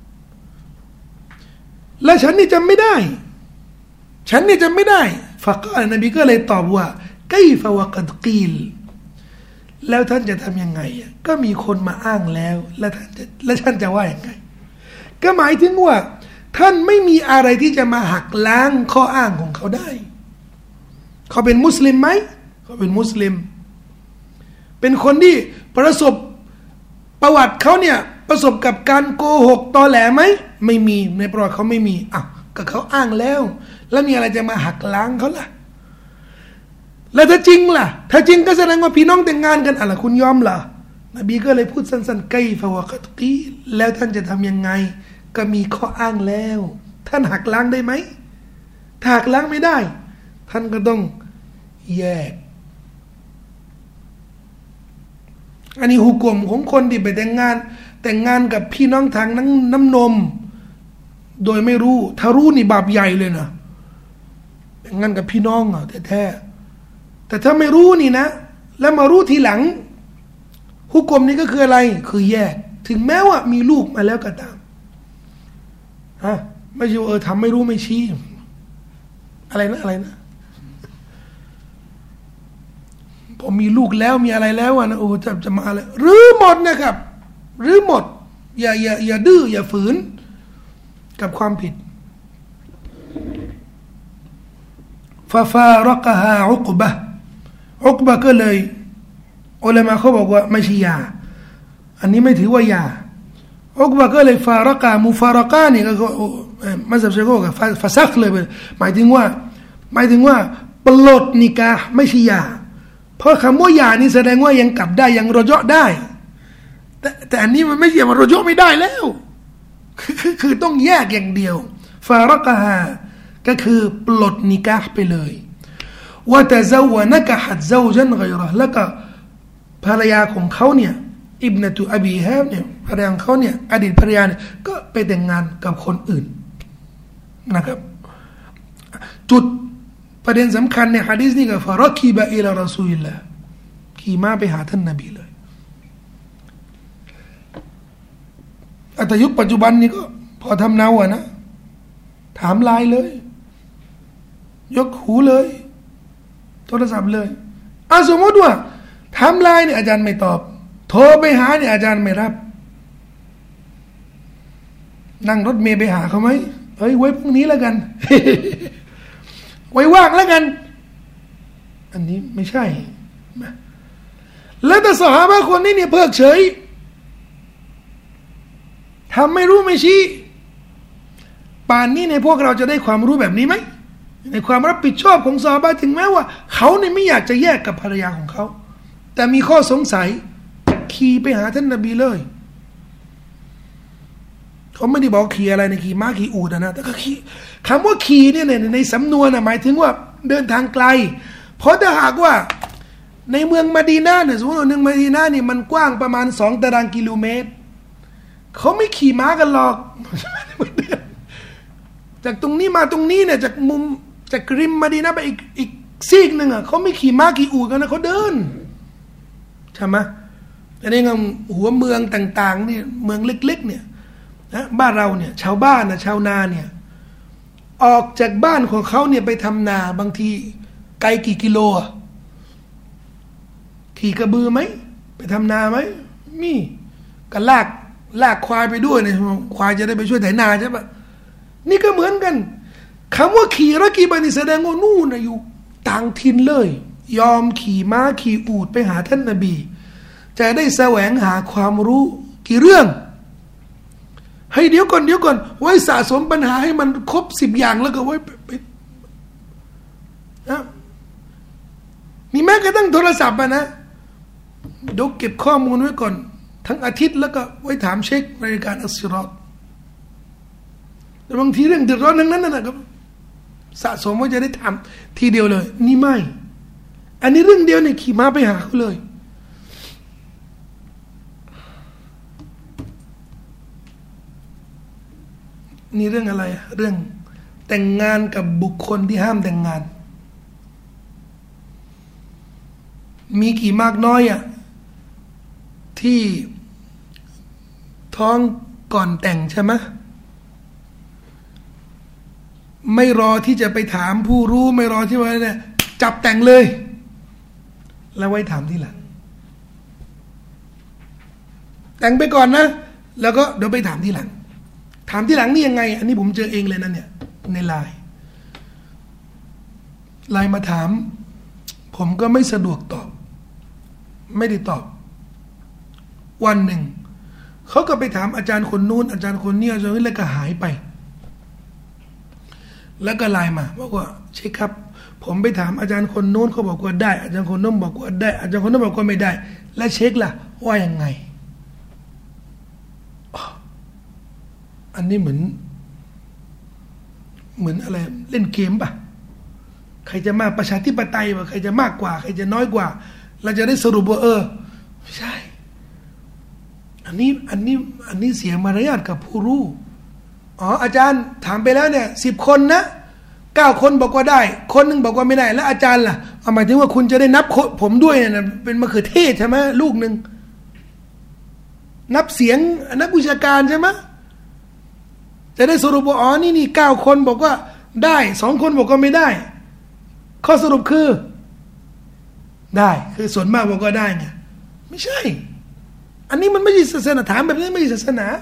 และฉันนี่จำไม่ได้ฉันนี่จำไม่ได้ฟะกาลนบีก็เลยตอบว่าไกฟะวะกัดกีลแล้วท่านจะทำยังไงก็มีคนมาอ้างแล้วแล้วท่านจะแล้วท่านจะว่าอย่างไงก็หมายถึงว่าท่านไม่มีอะไรที่จะมาหักล้างข้ออ้างของเขาได้เขาเป็นมุสลิมไหมเขาเป็นมุสลิมเป็นคนที่ประสบประวัติเขาเนี่ยประสบกับการโกหกตอแหลไหมไม่มีในประวัติเขาไม่มีอ้าวก็เขาอ้างแล้วแล้วมีอะไรจะมาหักล้างเขาล่ะแล้วถ้าจริงล่ะถ้าจริงก็แสดงว่าพี่น้องแต่งงานกันอะไรคุณยอมล่ะนบีก็เลยพูดสั้นๆไกฟะวะกัดกีแล้วท่านจะทำยังไงก็มีข้ออ้างแล้วท่านหักล้างได้ไหมถ้าหักล้างไม่ได้ท่านก็ต้องแยกอันนี้หุกมของคนที่ไปแต่งงานแต่งงานกับพี่น้องทางน้ำน้ำนมโดยไม่รู้ถ้ารู้นี่บาปใหญ่เลยนะแต่งงานกับพี่น้องอ่ะแท้ๆแต่ถ้าไม่รู้นี่นะแล้วมารู้ทีหลังหุกมนี้ก็คืออะไรคือแยกถึงแม้ว่ามีลูกมาแล้วก็ตามฮะไม่ใช่เออทำไม่รู้ไม่ชี้อะไรนะอะไรนะพอมีลูกแล้วมีอะไรแล้วนะโอ้จะจะมาเลยรื้อหมดนะครับรื้อหมดอย่าอย่าอย่าดื้ออย่าฝืนกับความผิดฟาฟารักฮาอุกบะอุกบะก็เลยอุลามะเขาบอกว่าไม่ใช่ยาอันนี้ไม่ถือว่ายาอุกบะก็เลยฟารักามุฟารักานี่ก็มัสยิดเชโกกับฟาซักเลยหมายถึงว่าหมายถึงว่าปลดนิกาไม่ใช่ยาเพราะคำว่ายานี่แสดงว่ายังกลับได้ยังรอเจาะได้แต่แต่อันนี้มันไม่ใช่มันรอเจาะไม่ได้แล้วคือคือต้องแยกอย่างเดียวฟารักฮาก็คือปลดนิกาไปเลยว่าแต่เจ้าวนักหัดเจ้าจันไกรแล้วก็ภรรยาของเขาเนี่ยอิบนะตุอบีฮาบเนี่ยภรรยาของเขาเนี่ยอดีตภรรยาเนี่ยก็ไปแต่งงานกับคนอื่นนะครับจุดประเด็นสำคัญในหะดีษนี้ก็ฟารักีบะอิลารอซูลิลลาห์ขี่ม้าไปหาท่านนบีเลยแต่ยุคปัจจุบันนี้ก็พอทำเนาอะนะถามไลน์เลยยกหูเลยโทรศัพท์เลยอ่ะสมมติว่าถามไลน์เนี่ยอาจารย์ไม่ตอบโทรไปหาเนี่ยอาจารย์ไม่รับนั่งรถเมล์ไปหาเขาไหมเฮ้ยไว้พรุ่งนี้แล้วกัน ไว้ว่างแล้วกันอันนี้ไม่ใช่แล้วแต่สหายคนนี้เนี่ยเพิกเฉยทำไม่รู้ไม่ชี้ป่านนี้ในพวกเราจะได้ความรู้แบบนี้ไหมในความรับผิดชอบของซอฮาบะห์ถึงแม้ว่าเขาเนี่ยไม่อยากจะแยกกับภรรยาของเขาแต่มีข้อสงสัยขี่ไปหาท่านนบีเลยเขาไม่ได้บอกขี่อะไรนะขี่ม้าขี่อูฐนะแต่ก็ขี่คำว่าขี่เนี่ยในสำนวนหมายถึงว่าเดินทางไกลเพราะถ้าหากว่าในเมืองมะดีนะห์เนี่ยสมมติว่าเมืองมะดีนะห์นี่มันกว้างประมาณสองตารางกิโลเมตรเขาไม่ขี่ม้ากันหรอกจากตรงนี้มาตรงนี้เนี่ยจากมุมจากริมมะดีนะห์ไปอีกอีกซีกหนึ่งอ่ะเขาไม่ขี่ม้าขี่อูฐกันนะเขาเดินใช่ไหมอันนี้ก็หัวเมืองต่างๆนี่เมืองเล็กๆเนี่ยนะบ้านเราเนี่ยชาวบ้านนะชาวนาเนี่ยออกจากบ้านของเขาเนี่ยไปทำนาบางทีไกลกี่กิโลอ่ะขี่กระบือไหมไปทำนาไหมมีก็ลากลากควายไปด้วยเนี่ยควายจะได้ไปช่วยไถนาใช่ปะนี่ก็เหมือนกันคำว่าขี่รถกี่บันนี่แสดงว่านู่นนะอยู่ต่างถิ่นเลยยอมขี่ม้าขี่อูฐไปหาท่านนบีจะได้แสวงหาความรู้กี่เรื่องให้เดี๋ยวก่อนเดี๋ยวก่อนไว้สะสมปัญหาให้มันครบสิบอย่างแล้วก็ไว้ไปนะนี่แม้กระทั่งโทรศัพท์อะนะเดี๋ยวเก็บข้อมูลไว้ก่อนทั้งอาทิตย์แล้วก็ไว้ถามเช็ครายการอัสซิรอตแต่บางทีเรื่องเดือดร้อนทั้งนั้นนะครับสะสมว่าจะได้ทำทีเดียวเลยนี่ไม่อันนี้เรื่องเดียวเนี่ยขี่ม้าไปหาเขาเลยนี่เรื่องอะไรเรื่องแต่งงานกับบุคคลที่ห้ามแต่งงานมีกี่มากน้อยอ่ะที่ท้องก่อนแต่งใช่ไหมไม่รอที่จะไปถามผู้รู้ไม่รอที่ว่าเนี่ยจับแต่งเลยแล้วไว้ถามทีหลังแต่งไปก่อนนะแล้วก็เดี๋ยวไปถามทีหลังถามที่หลังนี่ยังไงอันนี้ผมเจอเองเลยนะเนี่ยในไลน์ไลน์มาถามผมก็ไม่สะดวกตอบไม่ได้ตอบวันหนึ่งเขาก็ไปถามอาจารย์คนนู้นอาจารย์คนนี้อาจารย์นี้แล้วก็หายไปแล้วก็ไลน์มาบอกว่าเช็คครับผมไปถามอาจารย์คนนู้นเขาบอกว่าได้อาจารย์คนนู้นบอกว่าได้อาจารย์คนนู้นบอกว่าไม่ได้แล้วเช็คล่ะว่ายังไงอันนี้เหมือนเหมือนอะไรเล่นเกมป่ะใครจะมากประชาธิปไตยป่ะใครจะมากกว่าใครจะน้อยกว่าเราจะได้สรุปว่าเออไม่ใช่อันนี้อันนี้อันนี้เสียมารยาทกับผู้รู้อ๋ออาจารย์ถามไปแล้วเนี่ยสิบคนนะเก้าคนบอกว่าได้คนหนึ่งบอกว่าไม่ได้แล้วอาจารย์ล่ะหมายถึงว่าคุณจะได้นับผมด้วยเนี่ยเป็นมะเขือเทศใช่ไหมลูกหนึ่งนับเสียงนักวิชาการใช่ไหมจจะได้สรุปว่าอ๋อนี่นี่เก้าคนบอกว่าได้สองคนบอกว่าไม่ได้ข้อสรุปคือได้คือส่วนมากบอกว่าได้ไงไม่ใช่อันนี้มันไม่ใช่ศาสนาถามแบบนี้ไม่ใช่ศาสนา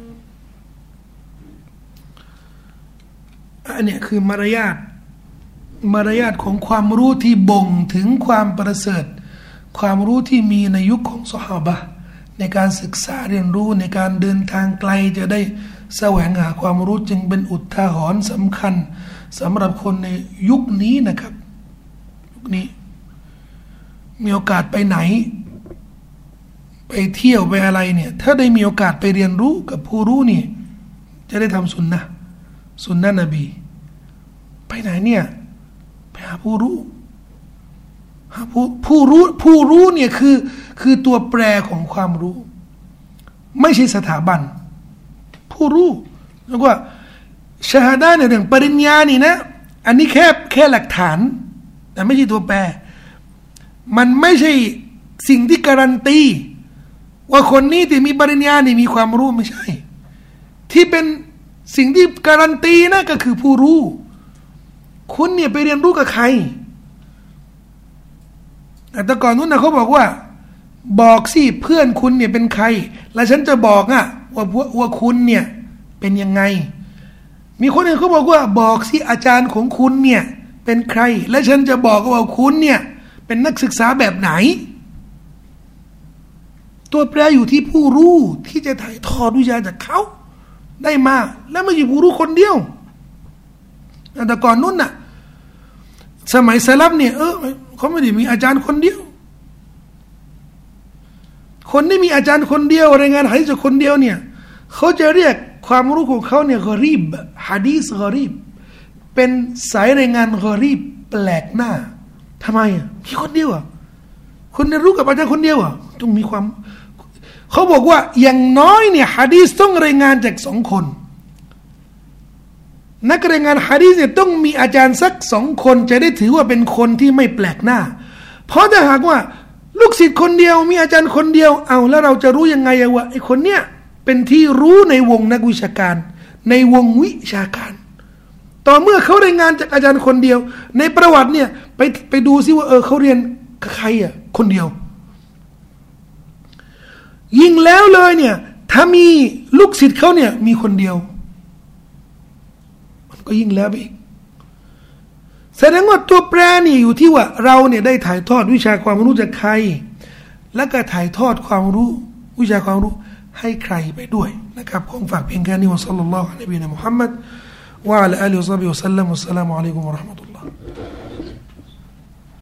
อันนี้คือมารยาทมารยาทของความรู้ที่บ่งถึงความประเสริฐความรู้ที่มีในยุคของซอฮาบะห์ในการศึกษาเรียนรู้ในการเดินทางไกลจะได้แสวงหาความรู้จึงเป็นอุทาหรณ์สำคัญสำหรับคนในยุคนี้นะครับยุคนี้มีโอกาสไปไหนไปเที่ยวไปอะไรเนี่ยถ้าได้มีโอกาสไปเรียนรู้กับผู้รู้นี่จะได้ทำสุนนะสุนนะนบีไปไหนเนี่ยไปหาผู้รู้หาผู้ผู้รู้ผู้รู้เนี่ยคือคือตัวแปรของความรู้ไม่ใช่สถาบันผู้รู้แล้วก็ชาฮาดะห์ในเรื่องปริญญานี่นะอันนี้แค่แค่หลักฐานแต่ไม่ใช่ตัวแปรมันไม่ใช่สิ่งที่การันตีว่าคนนี้ที่มีปริญญานี่มีความรู้ไม่ใช่ที่เป็นสิ่งที่การันตีนะก็คือผู้รู้คุณเนี่ยไปเรียนรู้กับใครแต่ก่อนนู้นนะเขาบอกว่าบอกสิเพื่อนคุณเนี่ยเป็นใครแล้วฉันจะบอกอ่ะว่าว่าคุณเนี่ยเป็นยังไงมีคนอื่นเขาบอกว่าบอกสิอาจารย์ของคุณเนี่ยเป็นใครและฉันจะบอกว่าคุณเนี่ยเป็นนักศึกษาแบบไหนตัวแปรอยู่ที่ผู้รู้ที่จะถ่ายทอดวิชาจากเขาได้มาและไม่ใช่ผู้รู้คนเดียวแต่ก่อนนู้นน่ะสมัยสลับเนี่ยเออเขาไม่ได้มีอาจารย์คนเดียวคนที่มีอาจารย์คนเดียวรายงานหะดีษคนเดียวเนี่ยเขาจะเรียกความรู้ของเขาเนี่ยกอรีบหะดีษกอรีบเป็นสายรายงานกอรีบแปลกหน้าทำไมอ่ะมีคนเดียวอ่ะคนเรียนรู้กับอาจารย์คนเดียวอ่ะต้องมีความเขาบอกว่าอย่างน้อยเนี่ยหะดีษต้องรายงานจากสองคนนักรายงานหะดีษเนี่ยต้องมีอาจารย์สักสองคนจะได้ถือว่าเป็นคนที่ไม่แปลกหน้าเพราะถ้าหากว่าลูกศิษย์คนเดียวมีอาจารย์คนเดียวเอาแล้วเราจะรู้ยังไงว่าไอ้คนเนี้ยเป็นที่รู้ในวงนักวิชาการในวงวิชาการต่อเมื่อเขารายงานจากอาจารย์คนเดียวในประวัติเนี่ยไปไปดูซิว่าเออเขาเรียนกับใครอ่ะคนเดียวยิ่งแล้วเลยเนี่ยถ้ามีลูกศิษย์เขาเนี่ยมีคนเดียวมันก็ยิ่งแล้วไปอีกแสดงว่าตัวแปรนี่อยู่ที่ว่าเราเนี่ยได้ถ่ายทอดวิชาความรู้จากใครและก็ถ่ายทอดความรู้วิชาความรู้ให้ใครไปด้วยนะครับคงฝากเพียงแค่นี้วะซัลลัลลอฮุอะลัยฮิวะซัลลัมมุฮัมมัดวะอะลาอาลิฮิวะซัลลัมวัสสลามุอะลัยกุมวะเราะห์มะตุลลอฮ์